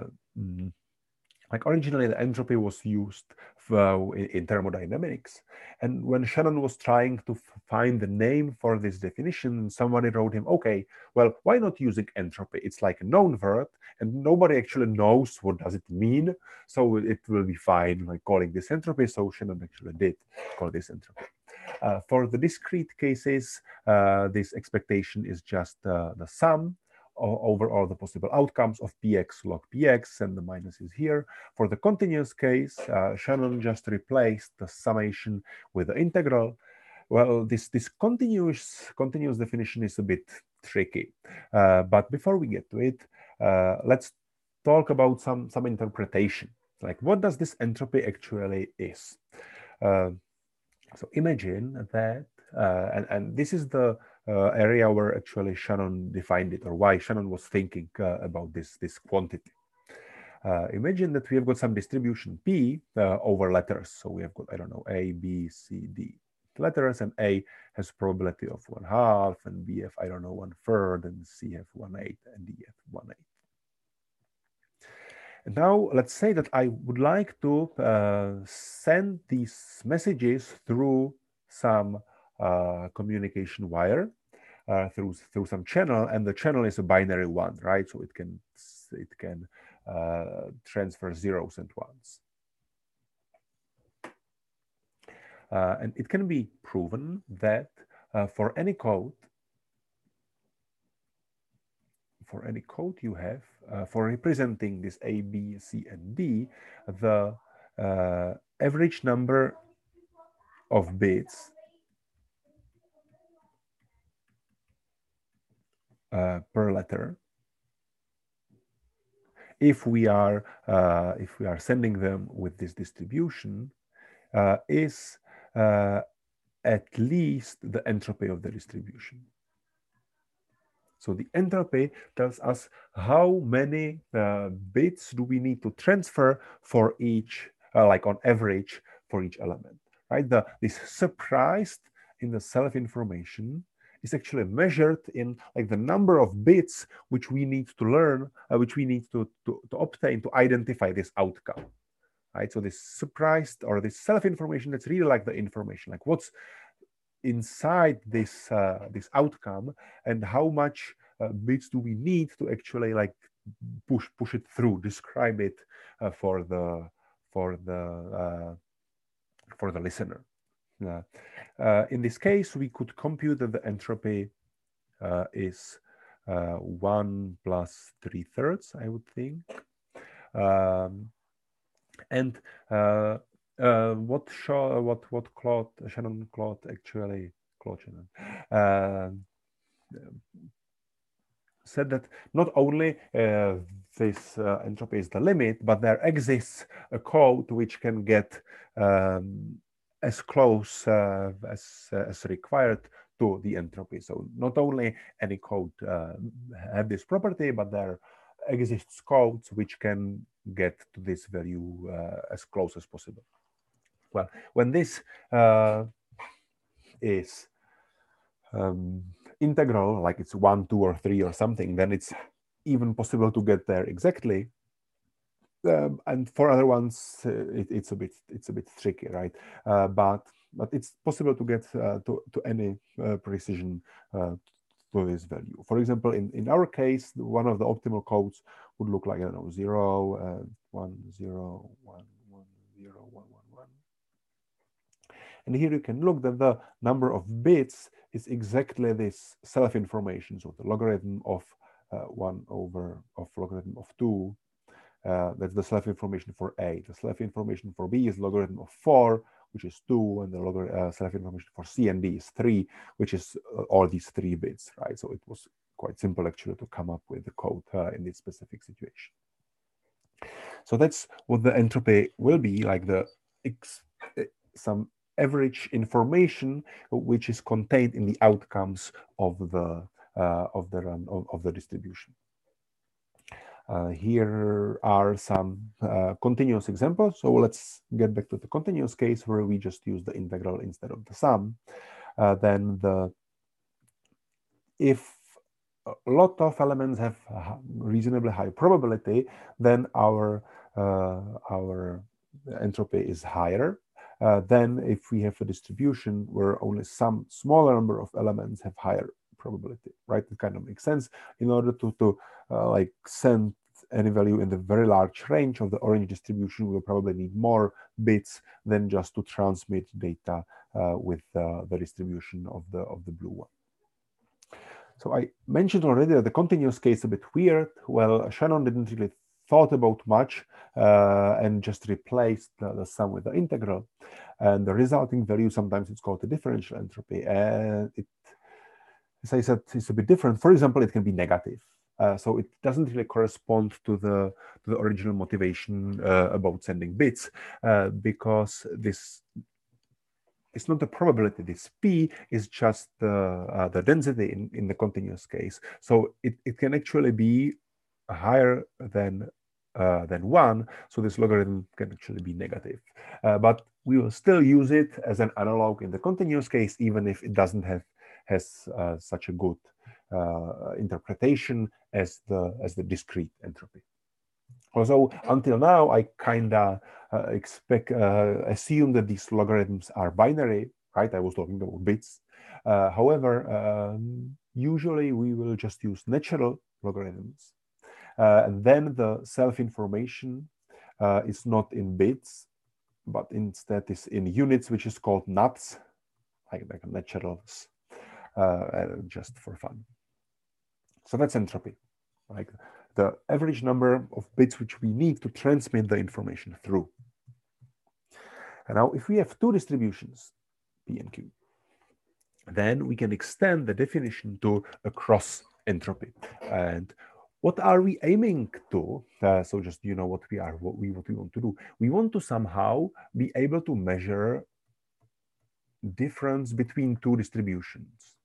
like originally, the entropy was used for, in, in thermodynamics. And when Shannon was trying to find the name for this definition, somebody wrote him, okay, well, why not using entropy? It's like a known word, and nobody actually knows what does it mean. So it will be fine, like calling this entropy. So Shannon actually did call this entropy. Uh, for the discrete cases, uh, this expectation is just uh, the sum over all the possible outcomes of px log px, and the minus is here. For the continuous case, uh, Shannon just replaced the summation with the integral. Well, this, this continuous, continuous definition is a bit tricky. Uh, but before we get to it, uh, let's talk about some, some interpretation. Like, what does this entropy actually is? Uh, so imagine that, uh, and, and this is the uh, area where actually Shannon defined it, or why Shannon was thinking uh, about this, this quantity. Uh, imagine that we have got some distribution P uh, over letters. So we have got, I don't know, A, B, C, D letters, and A has probability of one half, and B have, I don't know, one third, and C have one eighth, and D have one eighth. And now let's say that I would like to uh, send these messages through some uh, communication wire, uh, through through some channel, and the channel is a binary one, right? So it can it can uh, transfer zeros and ones, uh, and it can be proven that uh, for any code. For any code you have, uh, for representing this A, B, C, and D, the uh, average number of bits uh, per letter, if we are uh, if we are sending them with this distribution, uh, is uh, at least the entropy of the distribution. So the entropy tells us how many uh, bits do we need to transfer for each, uh, like on average, for each element, right? The, this surprised in the self-information is actually measured in like the number of bits which we need to learn, uh, which we need to, to, to obtain to identify this outcome, right? So this surprised or this self-information, that's really like the information, like what's inside this uh, this outcome, and how much uh, bits do we need to actually like push push it through, describe it uh, for the for the uh, for the listener. Uh, uh, in this case, we could compute that the entropy uh, is uh, one plus three thirds, I would think, um, and uh, uh, what show what what Claude Shannon Claude actually. Uh, said that not only uh, this uh, entropy is the limit, but there exists a code which can get um, as close uh, as, uh, as required to the entropy. So not only any code uh, have this property, but there exists codes which can get to this value uh, as close as possible. Well, when this uh, is um, integral, like it's one, two, or three or something, then it's even possible to get there exactly. Um, and for other ones, uh, it, it's a bit it's a bit tricky, right? Uh, but but it's possible to get uh, to to any uh, precision uh, to this value. For example, in in our case, one of the optimal codes would look like, I don't know, zero, uh, one, zero, one, one, zero, one, one, one. And here you can look that the number of bits is exactly this self-information, so the logarithm of uh, one over of logarithm of two. Uh, that's the self-information for A. The self-information for B is logarithm of four, which is two, and the uh, self-information for C and D is three, which is uh, all these three bits, right? So it was quite simple actually to come up with the code uh, in this specific situation. So that's what the entropy will be, like the ex some average information which is contained in the outcomes of the uh, of the run of, of the distribution. Uh, here are some uh, continuous examples. So let's get back to the continuous case where we just use the integral instead of the sum. Uh, then the if a lot of elements have a reasonably high probability, then our uh, our entropy is higher uh, than if we have a distribution where only some smaller number of elements have higher probability, right? It kind of makes sense. In order to to uh, like send any value in the very large range of the orange distribution, we will probably need more bits than just to transmit data uh, with uh, the distribution of the of the blue one. So I mentioned already that the continuous case is a bit weird. Well, Shannon didn't really thought about much uh, and just replaced the, the sum with the integral. And the resulting value, sometimes it's called the differential entropy. And it, as I said, it's a bit different. For example, it can be negative. Uh, so it doesn't really correspond to the, to the original motivation uh, about sending bits uh, because this it's not the probability. This P is just the, uh, the density in, in the continuous case. So it, it can actually be higher than, uh, than one. So this logarithm can actually be negative. Uh, but we will still use it as an analog in the continuous case, even if it doesn't have has uh, such a good uh, interpretation as the, as the discrete entropy. Also, until now, I kind of uh, expect, uh, assume that these logarithms are binary, right? I was talking about bits. Uh, however, um, usually we will just use natural logarithms. Uh, and then the self-information uh, is not in bits, but instead is in units, which is called nats, like, like naturals, uh, just for fun. So that's entropy, like the average number of bits which we need to transmit the information through. And now if we have two distributions, P and Q, then we can extend the definition to a cross entropy. And what are we aiming to? Uh, so just, you know, what we are, what we, what we want to do. We want to somehow be able to measure difference between two distributions.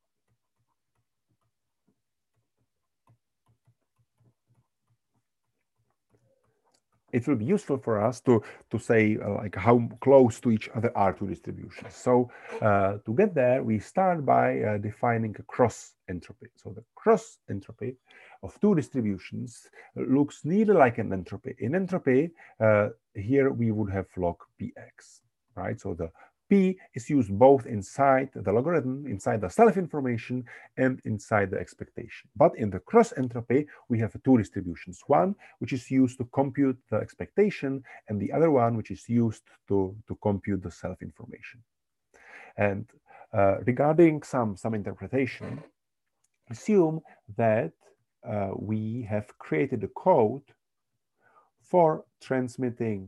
It will be useful for us to, to say uh, like how close to each other are two distributions. So uh, to get there, we start by uh, defining a cross entropy. So the cross entropy of two distributions looks nearly like an entropy. In entropy, uh, here we would have log px, right? So the P is used both inside the logarithm, inside the self-information, and inside the expectation. But in the cross entropy, we have two distributions. One, which is used to compute the expectation, and the other one, which is used to, to compute the self-information. And uh, regarding some, some interpretation, assume that uh, we have created a code for transmitting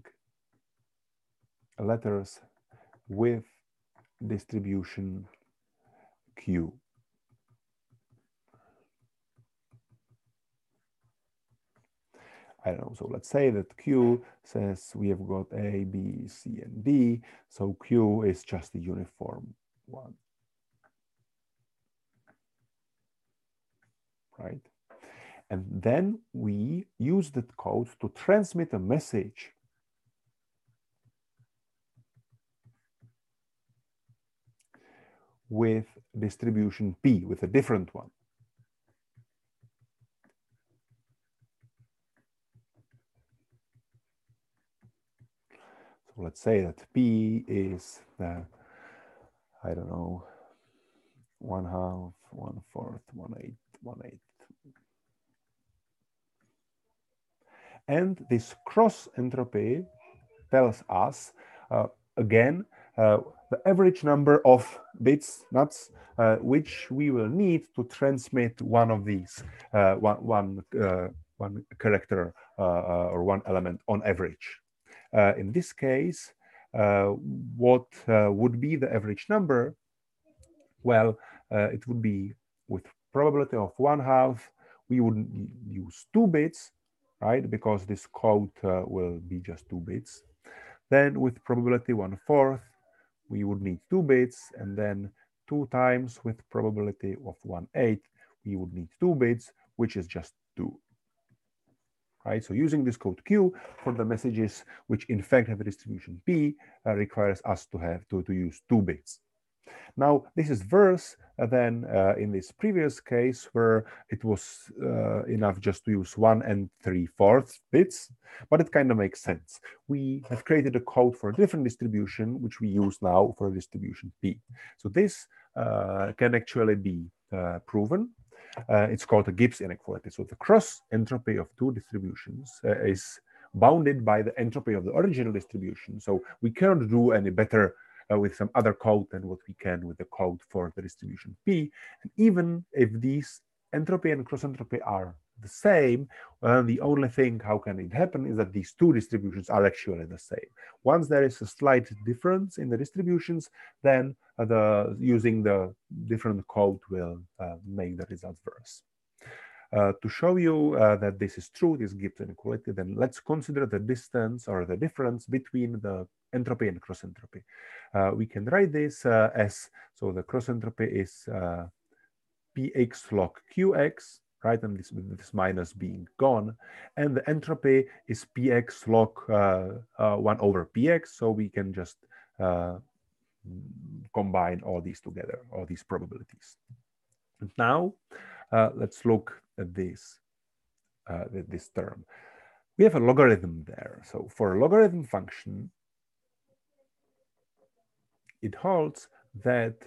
letters with distribution Q. I don't know, so let's say that Q says we have got A, B, C, and D. So Q is just a uniform one, right? And then we use that code to transmit a message with distribution P, with a different one. So let's say that P is, uh, I don't know, one half, one fourth, one eighth, one eighth. And this cross entropy tells us, uh, again, uh, the average number of bits, nuts, uh, which we will need to transmit one of these, uh, one, one, uh, one character uh, uh, or one element on average. Uh, in this case, uh, what uh, would be the average number? Well, uh, it would be with probability of one half, we would use two bits, right? Because this code uh, will be just two bits. Then with probability one fourth, we would need two bits, and then two times with probability of one eighth, we would need two bits, which is just two. Right? So using this code Q for the messages which in fact have a distribution P uh, requires us to have to, to use two bits. Now, this is worse than uh, in this previous case where it was uh, enough just to use one and three fourths bits, but it kind of makes sense. We have created a code for a different distribution, which we use now for a distribution P. So this uh, can actually be uh, proven. Uh, it's called a Gibbs inequality. So the cross entropy of two distributions uh, is bounded by the entropy of the original distribution. So we cannot do any better uh, with some other code than what we can with the code for the distribution P. And even if these entropy and cross entropy are the same, well, the only thing how can it happen is that these two distributions are actually the same. Once there is a slight difference in the distributions, then uh, the using the different code will uh, make the results worse. Uh, to show you uh, that this is true, this Gibbs inequality, then let's consider the distance or the difference between the entropy and cross entropy. Uh, we can write this uh, as, so the cross entropy is uh, px log qx, right? And this, this minus being gone. And the entropy is px log uh, uh, one over px. So we can just uh, combine all these together, all these probabilities. And now uh, let's look at this, uh, this term. We have a logarithm there. So for a logarithm function, it holds that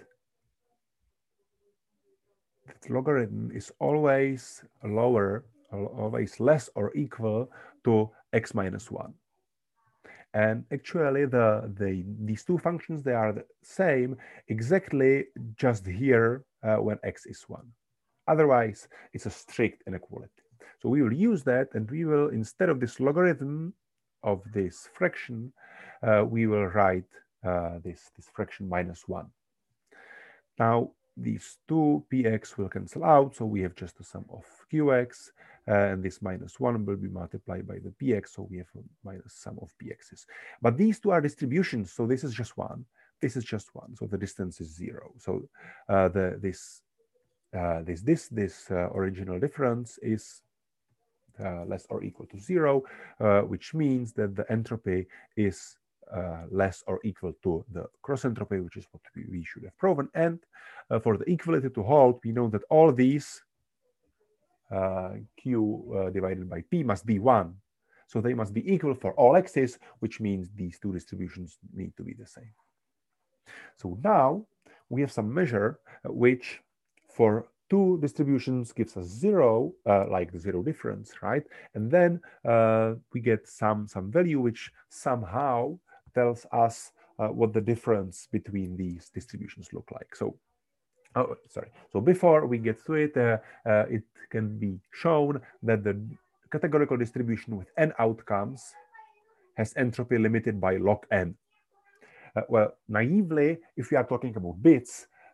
that logarithm is always lower, always less or equal to x minus one. And actually, the, the these two functions, they are the same exactly just here uh, when x is one. Otherwise, it's a strict inequality. So we will use that, and we will, instead of this logarithm of this fraction, uh, we will write uh, this, this fraction minus one. Now, these two px will cancel out, so we have just a sum of qx, uh, and this minus one will be multiplied by the px, so we have a minus sum of px's. But these two are distributions, so this is just one, this is just one, so the distance is zero. So uh, the this uh, this this this uh, original difference is uh, less or equal to zero, uh, which means that the entropy is Uh, less or equal to the cross entropy, which is what we, we should have proven. And uh, for the equality to hold, we know that all these uh, q uh, divided by p must be one. So they must be equal for all x's, which means these two distributions need to be the same. So now we have some measure uh, which for two distributions gives us zero, uh, like the zero difference, right? And then uh, we get some, some value which somehow tells us uh, what the difference between these distributions look like. So, oh, sorry. So before we get to it, uh, uh, it can be shown that the categorical distribution with n outcomes has entropy limited by log n. Uh, well, naively, if we are talking about bits,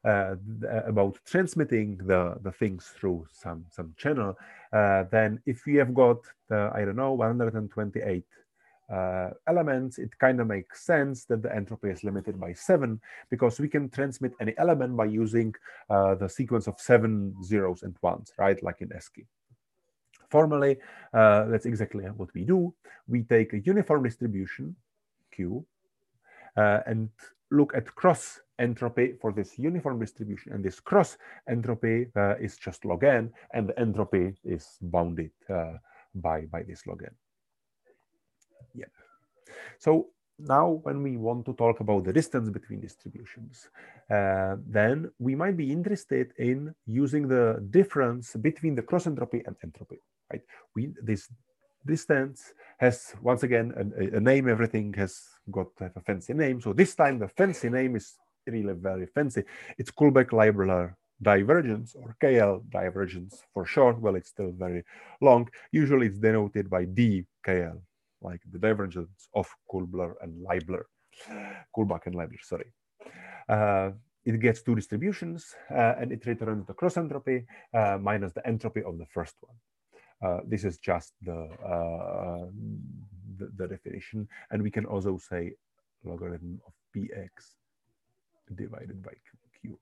uh, about transmitting the, the things through some, some channel, uh, then if we have got, uh, I don't know, one hundred twenty-eight uh, elements, it kind of makes sense that the entropy is limited by seven, because we can transmit any element by using uh, the sequence of seven zeros and ones, right, like in ASCII. Formally, uh, that's exactly what we do. We take a uniform distribution, Q, uh, and look at cross entropy for this uniform distribution. And this cross entropy uh, is just log n, and the entropy is bounded uh, by, by this log n. Yeah. So now when we want to talk about the distance between distributions, uh, then we might be interested in using the difference between the cross entropy and entropy, right? We, this distance has, once again, a, a name. Everything has got to have a fancy name. So this time the fancy name is really very fancy. It's Kullback-Leibler divergence, or K L divergence for short. Well, it's still very long. Usually it's denoted by D K L, like the divergence of Kullback and Leibler, Kullback and Leibler, sorry. Uh, it gets two distributions, uh, and it returns the cross entropy uh, minus the entropy of the first one. Uh, this is just the, uh, the, the definition, and we can also say logarithm of px divided by qx.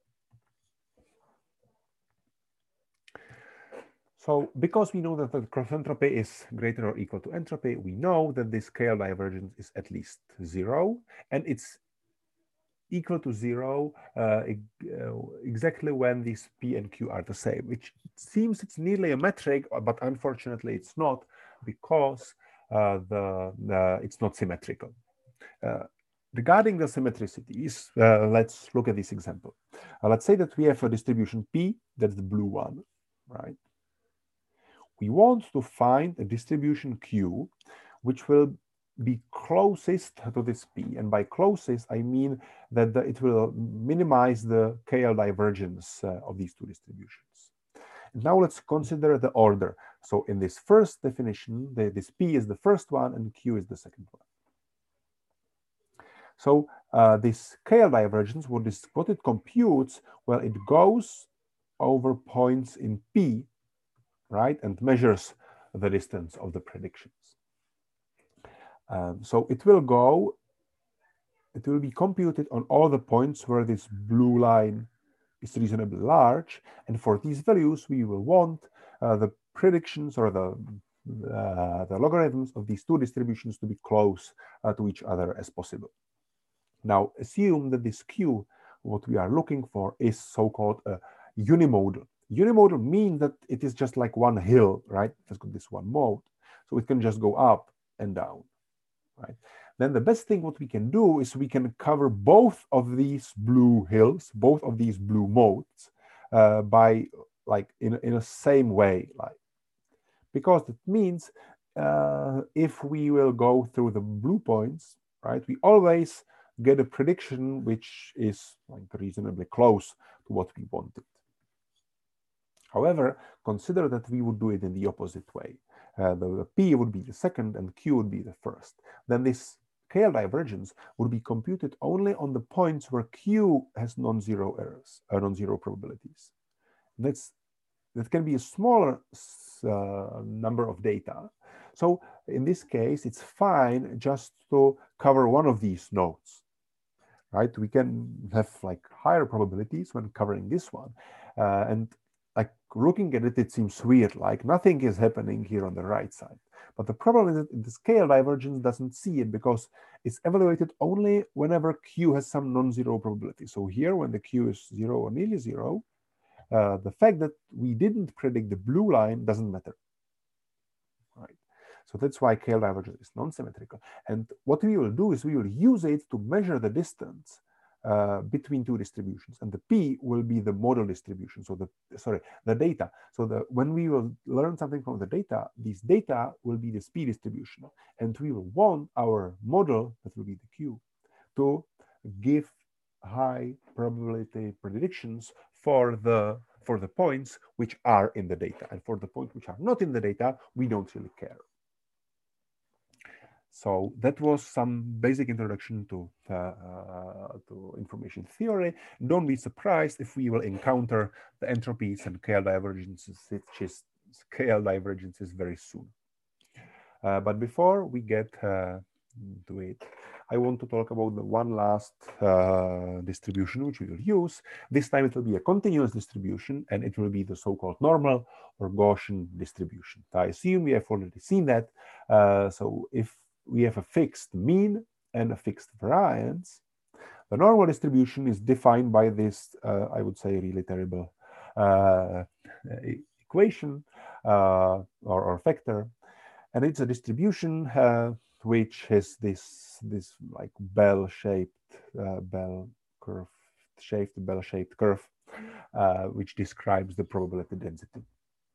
So because we know that the cross entropy is greater or equal to entropy, we know that this K L divergence is at least zero, and it's equal to zero uh, exactly when these P and Q are the same, which seems it's nearly a metric, but unfortunately it's not, because uh, the, the it's not symmetrical. Uh, regarding the symmetricities, uh, let's look at this example. Uh, let's say that we have a distribution P, that's the blue one, right? We want to find a distribution Q which will be closest to this P, and by closest I mean that the, it will minimize the K L divergence uh, of these two distributions. And now let's consider the order. So in this first definition, the, this P is the first one and Q is the second one. So uh, this K L divergence, what, is, what it computes, well, it goes over points in P, right, and measures the distance of the predictions. Um, so it will go, it will be computed on all the points where this blue line is reasonably large. And for these values, we will want uh, the predictions or the, uh, the logarithms of these two distributions to be close uh, to each other as possible. Now, assume that this Q, what we are looking for, is so-called a unimodal. Unimodal means that it is just like one hill, right? It's got this one mode. So it can just go up and down. Right. Then the best thing what we can do is we can cover both of these blue hills, both of these blue modes, uh, by like in, in a same way, like, because it means uh, if we will go through the blue points, right, we always get a prediction which is like reasonably close to what we wanted. However, consider that we would do it in the opposite way. Uh, the, the P would be the second and Q would be the first. Then this K L divergence would be computed only on the points where Q has non-zero errors, or non-zero probabilities. That's, that can be a smaller uh, number of data. So in this case, it's fine just to cover one of these nodes, right? We can have like higher probabilities when covering this one. Uh, and like looking at it, it seems weird, like nothing is happening here on the right side. But the problem is that the K L divergence doesn't see it because it's evaluated only whenever Q has some non-zero probability. So here, when the Q is zero or nearly zero, uh, the fact that we didn't predict the blue line doesn't matter, right? So that's why K L divergence is non-symmetrical. And what we will do is we will use it to measure the distance Uh, between two distributions, and the P will be the model distribution. So the sorry, the data. So the when we will learn something from the data, these data will be this P distribution, and we will want our model, that will be the Q, to give high probability predictions for the for the points which are in the data, and for the points which are not in the data, we don't really care. So that was some basic introduction to, uh, uh, to information theory. Don't be surprised if we will encounter the entropies and K L divergences, K L divergences very soon. Uh, but before we get uh, to it, I want to talk about the one last uh, distribution which we will use. This time it will be a continuous distribution, and it will be the so-called normal or Gaussian distribution. I assume we have already seen that. Uh, so if we have a fixed mean and a fixed variance, the normal distribution is defined by this, uh, I would say, really terrible uh, equation uh, or, or vector. And it's a distribution uh, which has this this like bell-shaped uh, bell curve, shaped bell-shaped curve, uh, which describes the probability density.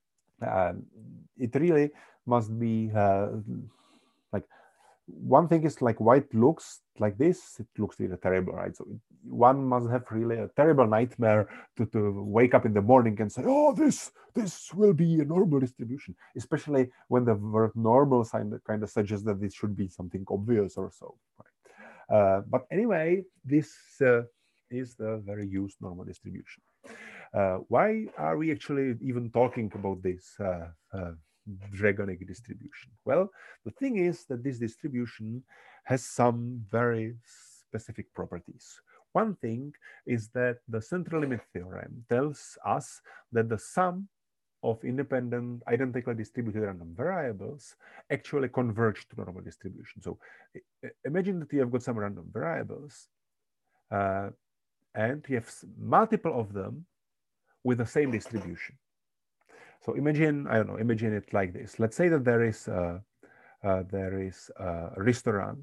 Um, it really must be uh, like, one thing is like why it looks like this. It looks really terrible, right? So one must have really a terrible nightmare to, to wake up in the morning and say, oh, this this will be a normal distribution, especially when the word normal sign kind of suggests that this should be something obvious or so. Right? Uh, but anyway, this uh, is the very used normal distribution. Uh, why are we actually even talking about this uh, uh, Dragonic distribution? Well, the thing is that this distribution has some very specific properties. One thing is that the central limit theorem tells us that the sum of independent, identically distributed random variables actually converge to normal distribution. So imagine that you have got some random variables uh, and you have multiple of them with the same distribution. So imagine, I don't know, imagine it like this. Let's say that there is a, uh, there is a restaurant,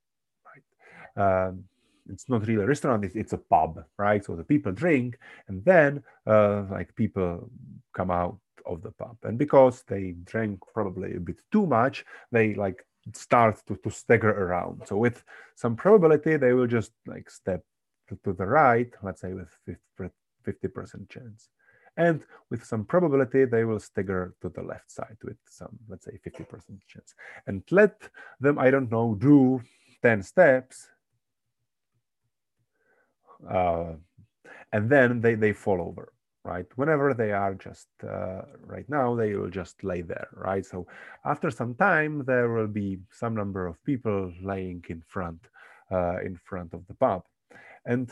right? Um, it's not really a restaurant, it's, it's a pub, right? So the people drink, and then uh, like people come out of the pub. And because they drank probably a bit too much, they like start to, to stagger around. So with some probability, they will just like step to, to the right, let's say with fifty percent chance. And with some probability, they will stagger to the left side with some, let's say, fifty percent chance. And let them, I don't know, do ten steps. Uh, and then they, they fall over, right? Whenever they are just, uh, right now, they will just lay there, right? So after some time, there will be some number of people laying in front, uh, in front of the pub. And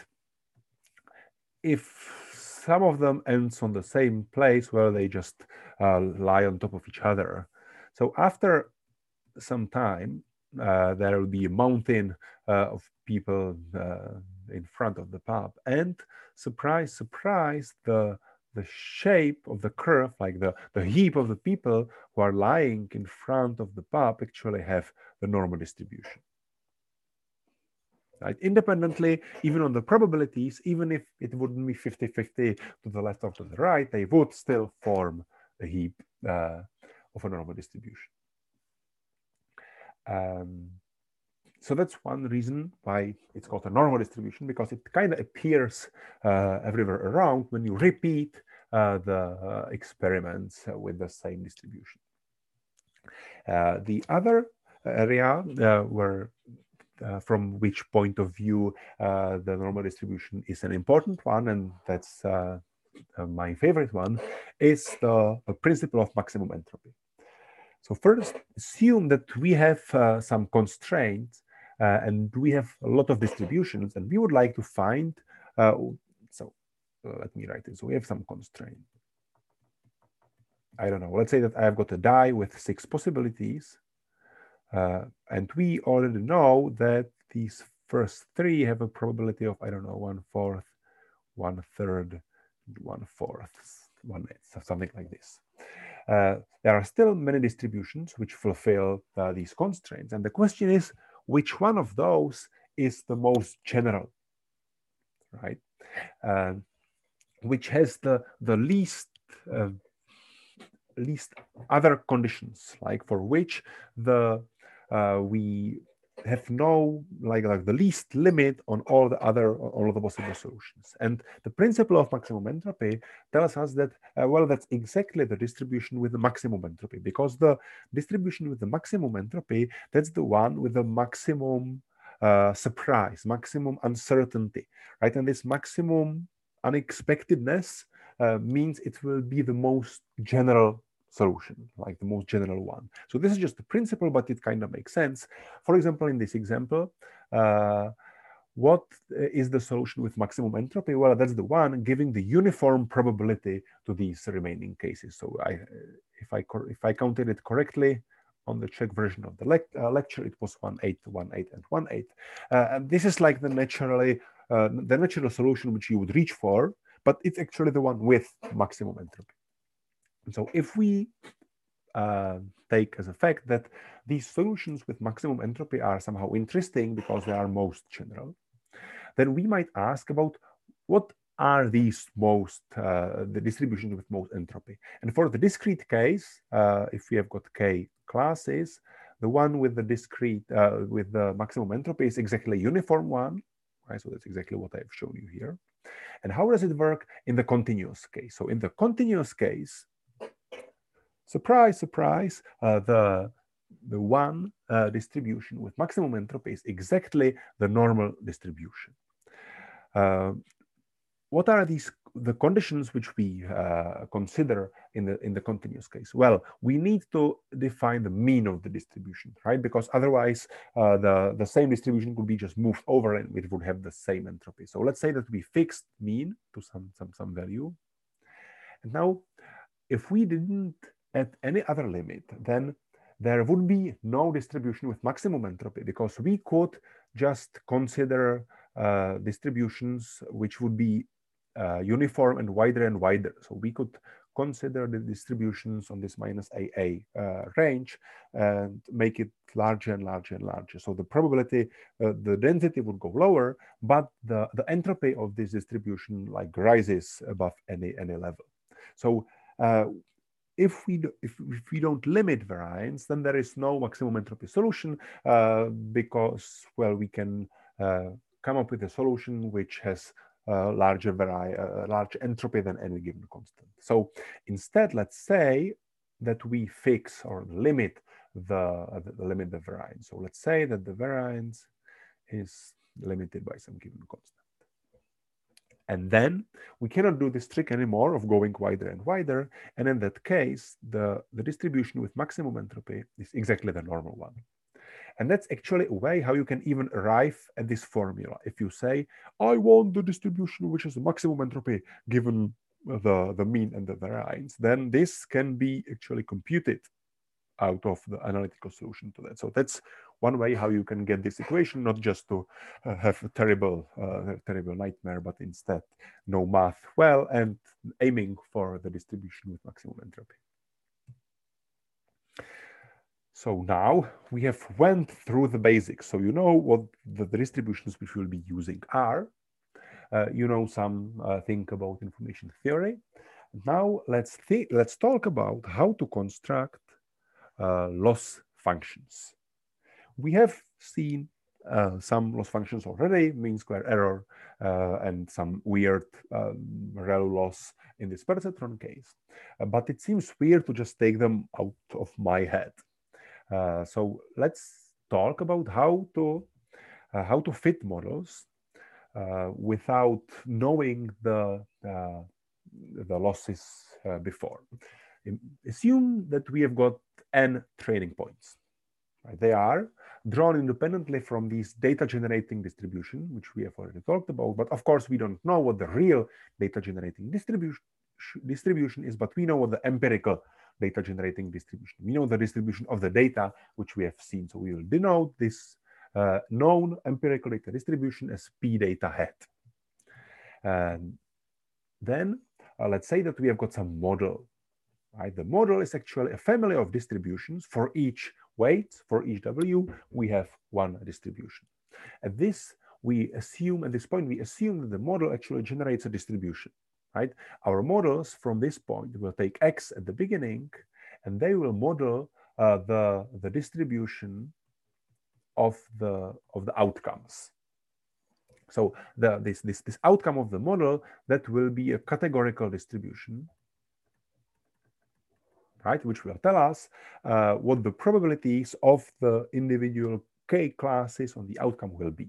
if some of them ends on the same place where they just uh, lie on top of each other. So after some time, uh, there will be a mountain uh, of people uh, in front of the pub. And surprise, surprise, the, the shape of the curve, like the, the heap of the people who are lying in front of the pub actually have the normal distribution. Right? Independently, even on the probabilities, even if it wouldn't be fifty fifty to the left or to the right, they would still form a heap uh, of a normal distribution. Um, so that's one reason why it's called a normal distribution, because it kind of appears uh, everywhere around when you repeat uh, the uh, experiments with the same distribution. Uh, the other area uh, where Uh, from which point of view uh, the normal distribution is an important one, and that's uh, uh, my favorite one, is the, the principle of maximum entropy. So first, assume that we have uh, some constraints uh, and we have a lot of distributions, and we would like to find, uh, so uh, let me write it. So we have some constraint. I don't know, let's say that I've got a die with six possibilities. Uh, and we already know that these first three have a probability of, I don't know, one fourth, one third, one fourth, one eighth, something like this. Uh, there are still many distributions which fulfill uh, these constraints. And the question is, which one of those is the most general, right? Uh, which has the, the least uh, least other conditions, like for which the uh, we have no like like the least limit on all the other all of the possible solutions. And the principle of maximum entropy tells us that uh, well, that's exactly the distribution with the maximum entropy, because the distribution with the maximum entropy, that's the one with the maximum uh, surprise, maximum uncertainty, right? And this maximum unexpectedness uh, means it will be the most general solution, like the most general one. So this is just the principle, but it kind of makes sense. For example, in this example, uh, what is the solution with maximum entropy? Well, that's the one giving the uniform probability to these remaining cases. So I, if I if I counted it correctly on the Czech version of the le uh, lecture, it was one eight, one eight, and one eight. Uh, and this is like the naturally uh, the natural solution which you would reach for, but it's actually the one with maximum entropy. So if we uh, take as a fact that these solutions with maximum entropy are somehow interesting because they are most general, then we might ask about what are these most, uh, the distributions with most entropy. And for the discrete case, uh, if we have got k classes, the one with the discrete, uh, with the maximum entropy is exactly a uniform one, right? So that's exactly what I've shown you here. And how does it work in the continuous case? So in the continuous case, surprise, surprise, uh, the, the one uh, distribution with maximum entropy is exactly the normal distribution. Uh, what are these the conditions which we uh, consider in the in the continuous case? Well, we need to define the mean of the distribution, right? Because otherwise uh, the the same distribution could be just moved over and it would have the same entropy. So let's say that we fixed mean to some some some value, and now if we didn't add any other limit, then there would be no distribution with maximum entropy, because we could just consider uh, distributions which would be uh, uniform and wider and wider. So we could consider the distributions on this minus A A uh, range and make it larger and larger and larger. So the probability, uh, the density would go lower, but the, the entropy of this distribution like rises above any, any level. So uh, if we do, if, if we don't limit variance, then there is no maximum entropy solution uh, because, well, we can uh, come up with a solution which has uh, larger vari uh, large entropy than any given constant. So instead, let's say that we fix or limit the, the limit the variance. So let's say that the variance is limited by some given constant. And then we cannot do this trick anymore of going wider and wider. And in that case, the, the distribution with maximum entropy is exactly the normal one. And that's actually a way how you can even arrive at this formula. If you say, I want the distribution which is the maximum entropy given the, the mean and the variance, then this can be actually computed out of the analytical solution to that. So that's one way how you can get this equation, not just to uh, have a terrible, uh, terrible nightmare, but instead know math well and aiming for the distribution with maximum entropy. So now we have went through the basics. So you know what the, the distributions which we'll be using are. Uh, you know some uh, thing about information theory. Now let's let's talk about how to construct uh, loss functions. We have seen uh, some loss functions already, mean square error, uh, and some weird um, rel loss in this perceptron case. Uh, but it seems weird to just take them out of my head. Uh, so let's talk about how to uh, how to fit models uh, without knowing the uh, the losses uh, before. Assume that we have got n training points. Right? They are drawn independently from these data generating distribution, which we have already talked about. But of course, we don't know what the real data generating distribution distribution is, but we know what the empirical data generating distribution. We know the distribution of the data, which we have seen. So we will denote this uh, known empirical data distribution as P data hat. And then uh, let's say that we have got some model. Right? The model is actually a family of distributions. For each weight, for each W, we have one distribution. At this, we assume, at this point, we assume that the model actually generates a distribution. Right? Our models from this point will take X at the beginning, and they will model uh, the, the distribution of the of the outcomes. So the this this this outcome of the model, that will be a categorical distribution, right, which will tell us uh, what the probabilities of the individual k classes on the outcome will be.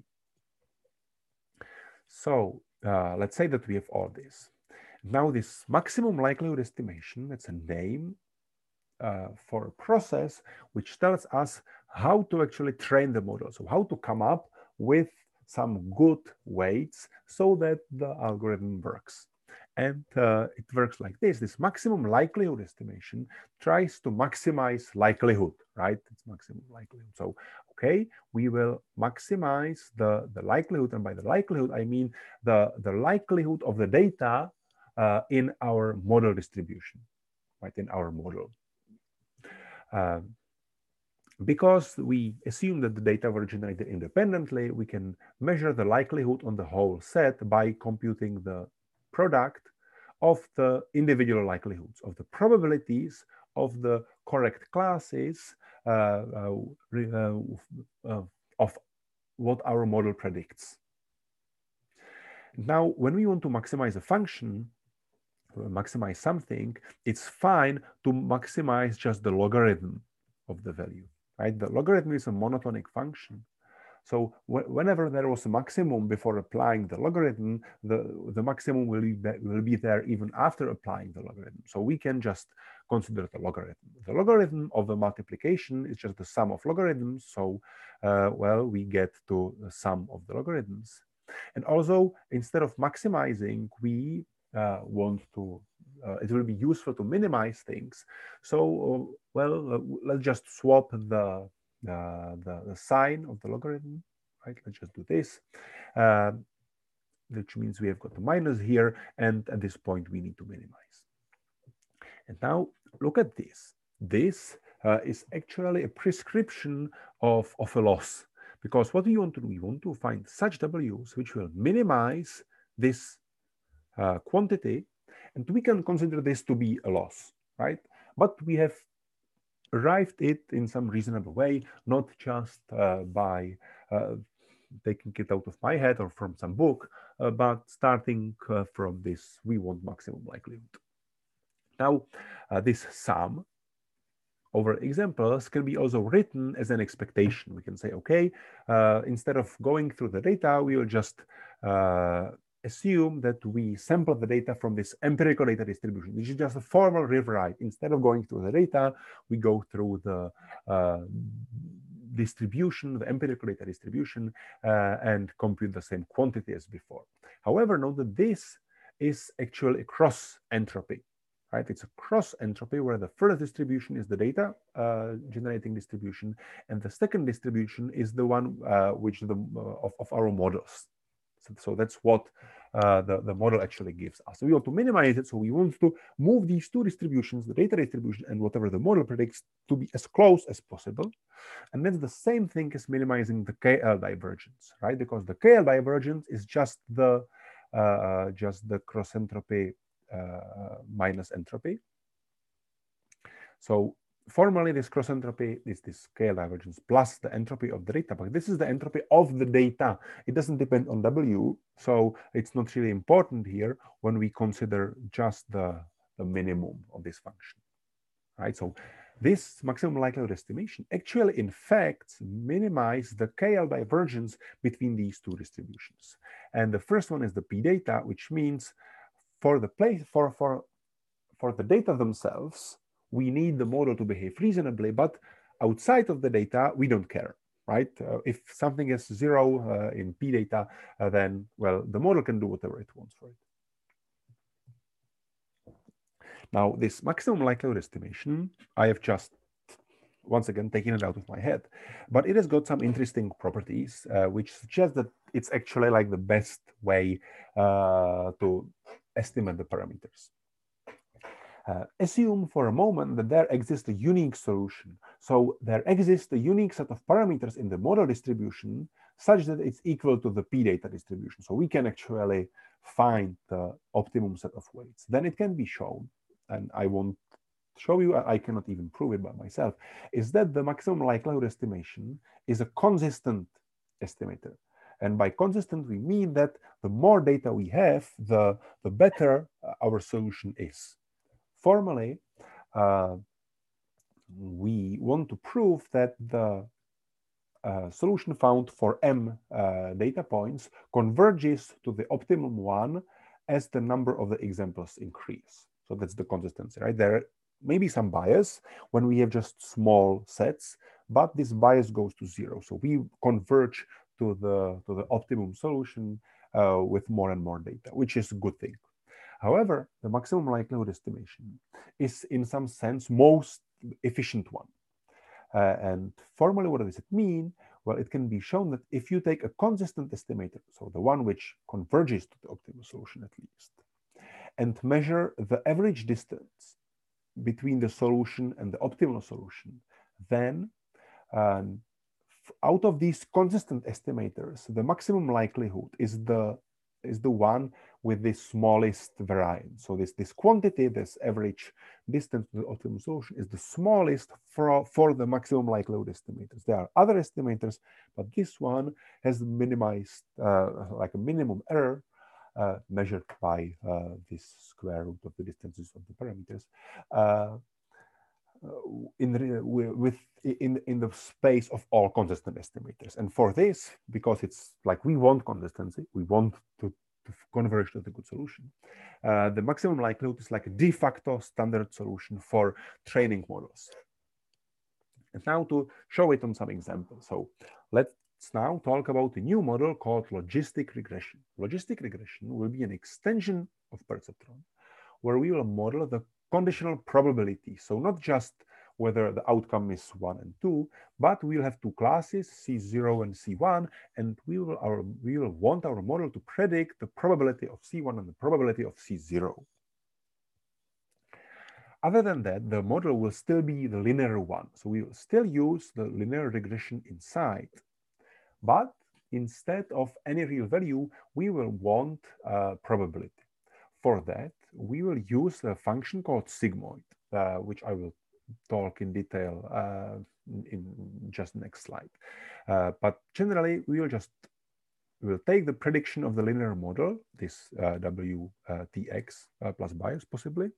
So uh, let's say that we have all this. Now this maximum likelihood estimation, that's a name uh, for a process which tells us how to actually train the model. So how to come up with some good weights so that the algorithm works. And uh, it works like this. This maximum likelihood estimation tries to maximize likelihood, right? It's maximum likelihood. So, okay, we will maximize the, the likelihood. And by the likelihood, I mean the, the likelihood of the data uh, in our model distribution, right? In our model. Uh, because we assume that the data were generated independently, we can measure the likelihood on the whole set by computing the product of the individual likelihoods, of the probabilities of the correct classes uh, uh, uh, uh, of what our model predicts. Now, when we want to maximize a function, maximize something, it's fine to maximize just the logarithm of the value, right? The logarithm is a monotonic function. So whenever there was a maximum before applying the logarithm, the, the maximum will be, will be there even after applying the logarithm. So we can just consider the logarithm. The logarithm of the multiplication is just the sum of logarithms. So, uh, well, we get to the sum of the logarithms. And also, instead of maximizing, we uh, want to, uh, it will be useful to minimize things. So, uh, well, uh, let's just swap the Uh, the, the sign of the logarithm, right? Let's just do this, uh, which means we have got the minus here, and at this point we need to minimize. And now look at this. This uh, is actually a prescription of, of a loss, because what we want to do, we want to find such W's which will minimize this uh, quantity, and we can consider this to be a loss, right? But we have arrived it in some reasonable way, not just uh, by uh, taking it out of my head or from some book, uh, but starting uh, from this, we want maximum likelihood. Now, uh, this sum over examples can be also written as an expectation. We can say, okay, uh, instead of going through the data, we will just uh, assume that we sample the data from this empirical data distribution, which is just a formal rewrite. Instead of going through the data, we go through the uh, distribution, the empirical data distribution, uh, and compute the same quantity as before. However, note that this is actually a cross entropy, right? It's a cross entropy where the first distribution is the data uh, generating distribution, and the second distribution is the one uh, which the uh, of, of our models. So, so that's what uh, the, the model actually gives us. So we want to minimize it. So we want to move these two distributions, the data distribution and whatever the model predicts, to be as close as possible. And that's the same thing as minimizing the K L divergence, right? Because the K L divergence is just the uh, just the cross entropy uh, minus entropy. So formally, this cross entropy is this K L divergence plus the entropy of the data, but this is the entropy of the data. It doesn't depend on W, so it's not really important here when we consider just the, the minimum of this function, right? So this maximum likelihood estimation actually, in fact, minimizes the K L divergence between these two distributions. And the first one is the P data, which means for the place for for for the data themselves, we need the model to behave reasonably, but outside of the data, we don't care, right? Uh, if something is zero uh, in P data, uh, then, well, the model can do whatever it wants for it. Now, this maximum likelihood estimation, I have just, once again, taken it out of my head, but it has got some interesting properties, uh, which suggest that it's actually like the best way uh, to estimate the parameters. Uh, assume for a moment that there exists a unique solution. So there exists a unique set of parameters in the model distribution such that it's equal to the P data distribution. So we can actually find the optimum set of weights. Then it can be shown, and I want show you, I cannot even prove it by myself, is that the maximum likelihood estimation is a consistent estimator. And by consistent, we mean that the more data we have, the, the better our solution is. Formally, uh, we want to prove that the uh, solution found for m uh, data points converges to the optimum one as the number of the examples increase. So that's the consistency, right? There may be some bias when we have just small sets, but this bias goes to zero. So we converge to the, to the optimum solution uh, with more and more data, which is a good thing. However, the maximum likelihood estimation is in some sense most efficient one. Uh, and formally, what does it mean? Well, it can be shown that if you take a consistent estimator, so the one which converges to the optimal solution at least, and measure the average distance between the solution and the optimal solution, then um, out of these consistent estimators, the maximum likelihood is the is the one with the smallest variance. So this, this quantity, this average distance to the optimum solution is the smallest for, for the maximum likelihood estimators. There are other estimators, but this one has minimized, uh, like a minimum error uh, measured by uh, this square root of the distances of the parameters. Uh, in the, with in in the space of all consistent estimators. And for this, because it's like we want consistency, we want to, to converge to the good solution, uh, the maximum likelihood is like a de facto standard solution for training models. And now to show it on some examples. So let's now talk about a new model called logistic regression. Logistic regression will be an extension of perceptron, where we will model the conditional probability. So not just whether the outcome is one and two, but we'll have two classes, C zero and C one, and we will, our, we will want our model to predict the probability of C one and the probability of C zero. Other than that, the model will still be the linear one. So we will still use the linear regression inside, but instead of any real value, we will want uh, probability. For that, we will use a function called sigmoid, uh, which I will talk in detail uh, in just next slide. Uh, but generally, we will just we will take the prediction of the linear model, this uh, W T X uh, plus bias possibly,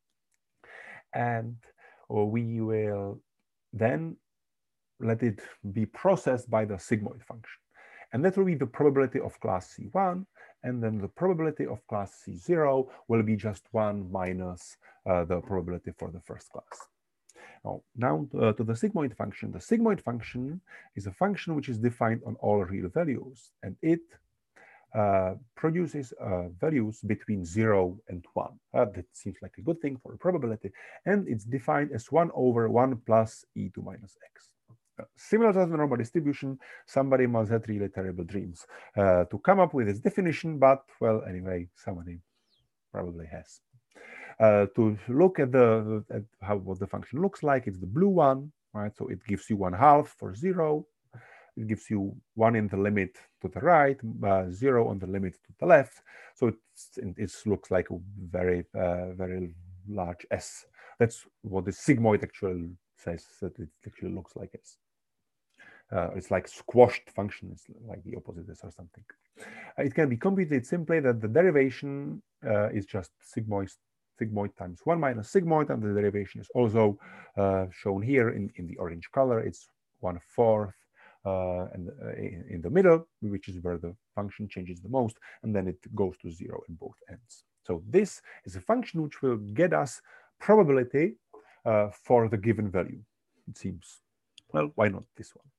and we will then let it be processed by the sigmoid function. And that will be the probability of class C one, and then the probability of class C zero will be just one minus uh, the probability for the first class. Now, now uh, to the sigmoid function. The sigmoid function is a function which is defined on all real values, and it uh, produces uh, values between zero and one. Uh, that seems like a good thing for a probability, and it's defined as one over one plus e to minus x. Uh, similar to the normal distribution, somebody must have really terrible dreams uh, to come up with this definition, but well, anyway, somebody probably has. Uh, to look at the at how what the function looks like, it's the blue one, right? So it gives you one half for zero. It gives you one in the limit to the right, uh, zero on the limit to the left. So it's, it looks like a very, uh, very large S. That's what the sigmoid actually says, that it actually looks like S. Uh, it's like squashed function, it's like the opposite S or something. Uh, it can be computed simply that the derivation uh, is just sigmoid, sigmoid times one minus sigmoid, and the derivation is also uh, shown here in, in the orange color. It's one fourth uh, and uh, in the middle, which is where the function changes the most, and then it goes to zero in both ends. So this is a function which will get us probability uh, for the given value. It seems, well, why not this one?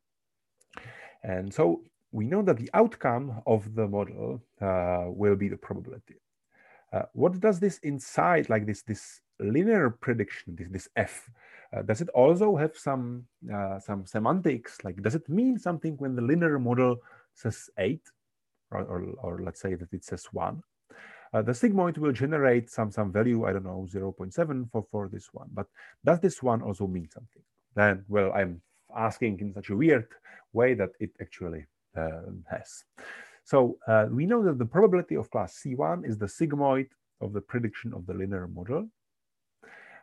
And so we know that the outcome of the model uh, will be the probability. Uh, what does this inside, like this, this linear prediction, this, this F, uh, does it also have some, uh, some semantics? Like, does it mean something when the linear model says eight, or, or, or let's say that it says one? Uh, the sigmoid will generate some, some value, I don't know, zero point seven for, for this one. But does this one also mean something? Then, well, I'm asking in such a weird way that it actually uh, has. So uh, we know that the probability of class C one is the sigmoid of the prediction of the linear model.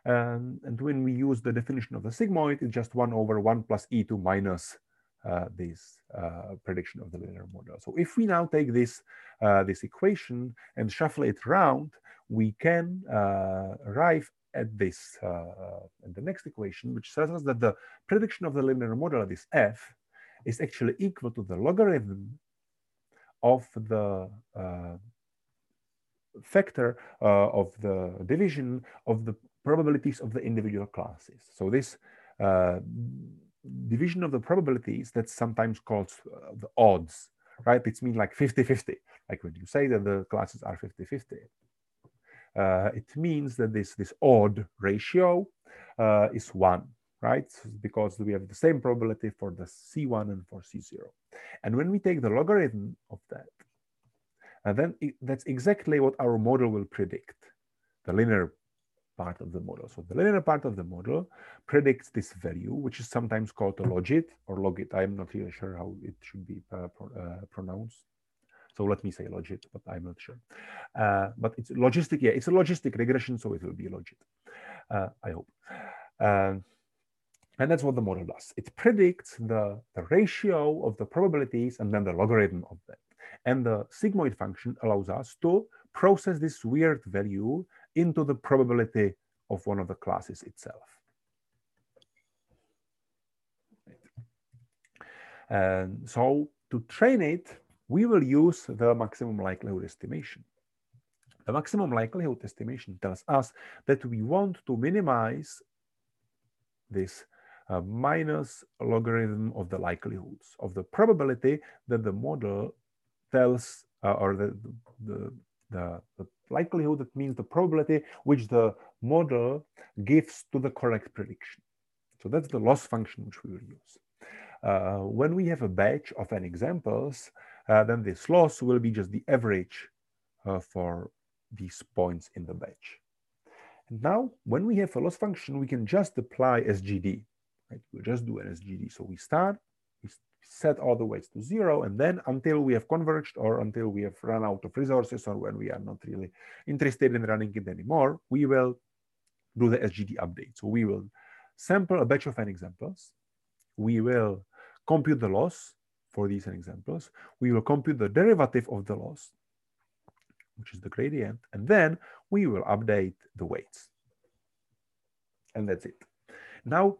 Um, and when we use the definition of the sigmoid, it's just one over one plus E two minus uh, this uh, prediction of the linear model. So if we now take this, uh, this equation and shuffle it around, we can uh, arrive at this, uh, at the next equation, which tells us that the prediction of the linear model, this f, is actually equal to the logarithm of the uh, factor uh, of the division of the probabilities of the individual classes. So this uh, division of the probabilities, that's sometimes called uh, the odds, right? It's mean like fifty fifty, like when you say that the classes are fifty fifty. Uh, it means that this, this odd ratio uh, is one, right? Because we have the same probability for the C one and for C zero. And when we take the logarithm of that, and then it, that's exactly what our model will predict, the linear part of the model. So the linear part of the model predicts this value, which is sometimes called a logit or logit. I'm not really sure how it should be uh, pro uh, pronounced. So let me say logit, but I'm not sure. Uh, but it's logistic, yeah, it's a logistic regression, so it will be logit, uh, I hope. Um, and that's what the model does. It predicts the, the ratio of the probabilities and then the logarithm of that. And the sigmoid function allows us to process this weird value into the probability of one of the classes itself. And so to train it, we will use the maximum likelihood estimation. The maximum likelihood estimation tells us that we want to minimize this uh, minus logarithm of the likelihoods, of the probability that the model tells, uh, or the, the, the, the likelihood, that means the probability which the model gives to the correct prediction. So that's the loss function which we will use. Uh, when we have a batch of n examples, uh, then this loss will be just the average uh, for these points in the batch. And now, when we have a loss function, we can just apply S G D. Right? We'll just do an S G D. So we start, we set all the weights to zero, and then until we have converged or until we have run out of resources or when we are not really interested in running it anymore, we will do the S G D update. So we will sample a batch of n examples. We will compute the loss for these n examples. We will compute the derivative of the loss, which is the gradient, and then we will update the weights. And that's it. Now,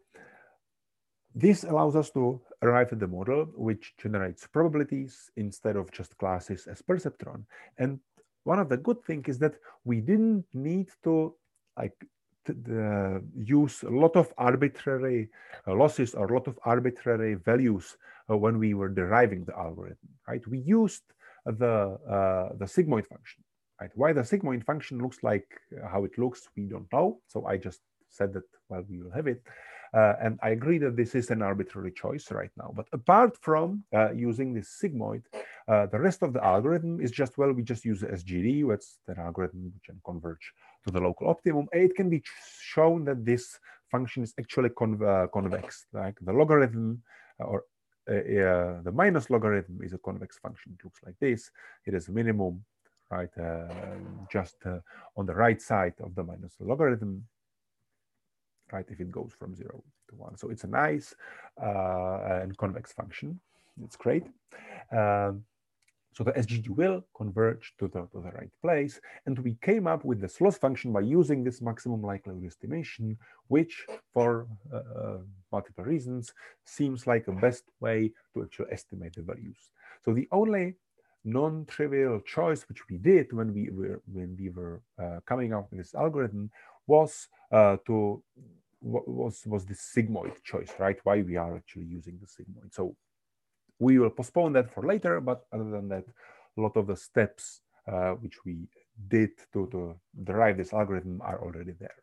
this allows us to arrive at the model which generates probabilities instead of just classes as perceptron. And one of the good things is that we didn't need to like to, uh, use a lot of arbitrary uh, losses or a lot of arbitrary values uh, when we were deriving the algorithm, right? We used the, uh, the sigmoid function, right? Why the sigmoid function looks like how it looks, we don't know. So I just said that, well, we will have it. Uh, and I agree that this is an arbitrary choice right now. But apart from uh, using this sigmoid, uh, the rest of the algorithm is just, well, we just use the S G D, which is an algorithm which can converge to the local optimum. And it can be shown that this function is actually conv uh, convex, like the logarithm uh, or uh, uh, the minus logarithm is a convex function. It looks like this. It is a minimum, right, uh, just uh, on the right side of the minus logarithm, right, if it goes from zero to one. So it's a nice uh, and convex function. It's great. Um, so the S G D will converge to the, to the right place. And we came up with this loss function by using this maximum likelihood estimation, which for uh, multiple reasons seems like a best way to actually estimate the values. So the only non-trivial choice which we did when we were, when we were uh, coming up with this algorithm was uh, to was was the sigmoid choice, right? Why we are actually using the sigmoid. So we will postpone that for later, but other than that, a lot of the steps uh, which we did to, to derive this algorithm are already there.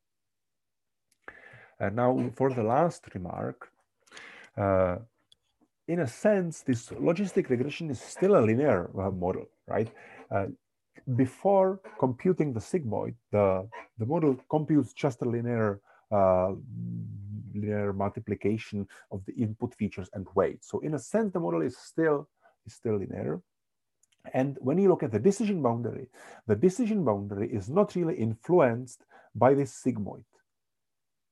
And now for the last remark, uh, in a sense, this logistic regression is still a linear uh, model, right? Uh, before computing the sigmoid, the, the model computes just a linear uh, linear multiplication of the input features and weights. So in a sense, the model is still, is still linear. And when you look at the decision boundary, the decision boundary is not really influenced by this sigmoid.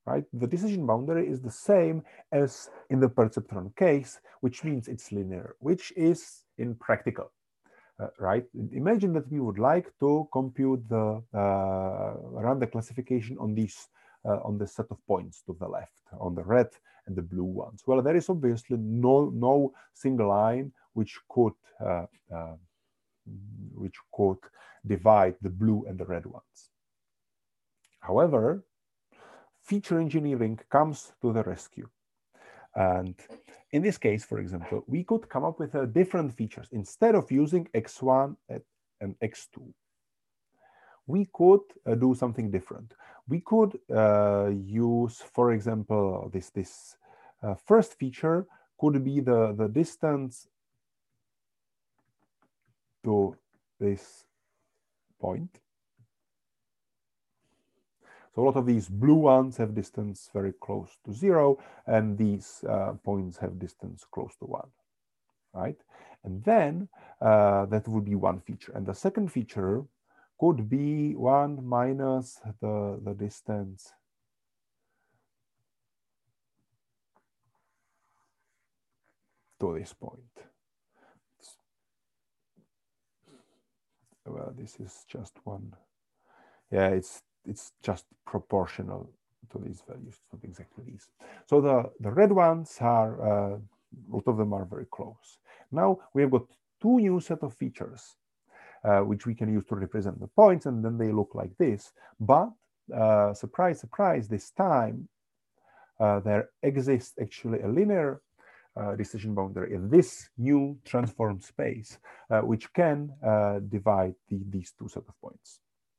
right? The decision boundary is the same as in the perceptron case, which means it's linear, which is impractical, uh, right? Imagine that we would like to compute the uh, run the classification on these uh, on the set of points to the left, on the red and the blue ones. Well, there is obviously no no single line which could uh, uh, which could divide the blue and the red ones. However, feature engineering comes to the rescue. And in this case, for example, we could come up with uh, different features. Instead of using x one and x two, we could uh, do something different. We could uh, use, for example, this, this uh, first feature could be the, the distance to this point. So a lot of these blue ones have distance very close to zero, and these uh, points have distance close to one, right? And then uh, that would be one feature. And the second feature could be one minus the, the distance to this point. Well, this is just one. Yeah, it's it's just proportional to these values, it's not exactly these. So the, the red ones are, uh, both of them are very close. Now we have got two new set of features, uh, which we can use to represent the points, and then they look like this. But uh, surprise, surprise, this time uh, there exists actually a linear uh, decision boundary in this new transform space, uh, which can uh, divide the, these two set of points.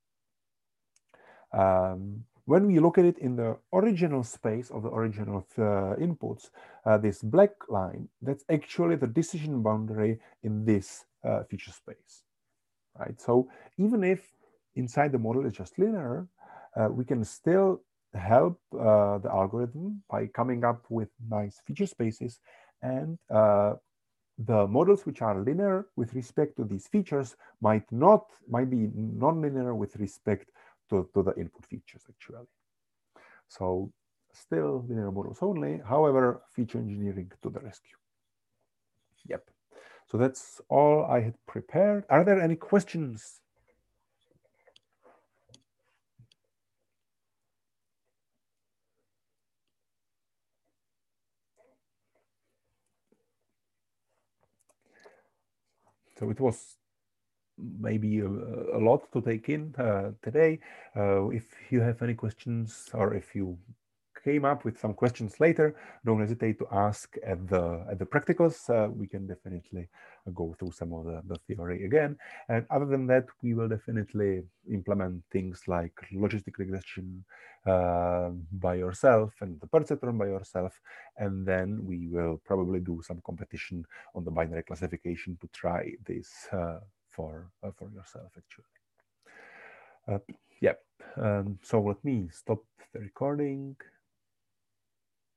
Um, when we look at it in the original space of the original uh, inputs, uh, this black line, that's actually the decision boundary in this uh, feature space, right? So even if inside the model is just linear, uh, we can still help uh, the algorithm by coming up with nice feature spaces, and uh, the models which are linear with respect to these features might not might be non-linear with respect to, to the input features actually. So still linear models only, however, feature engineering to the rescue. Yep. So that's all I had prepared. Are there any questions? So it was maybe a, a lot to take in uh, today. Uh, if you have any questions, or if you came up with some questions later, don't hesitate to ask at the at the practicals. Uh, we can definitely go through some of the, the theory again. And other than that, we will definitely implement things like logistic regression uh, by yourself and the perceptron by yourself. And then we will probably do some competition on the binary classification to try this uh, for uh, for yourself actually. Uh, yeah. Um, so let me stop the recording.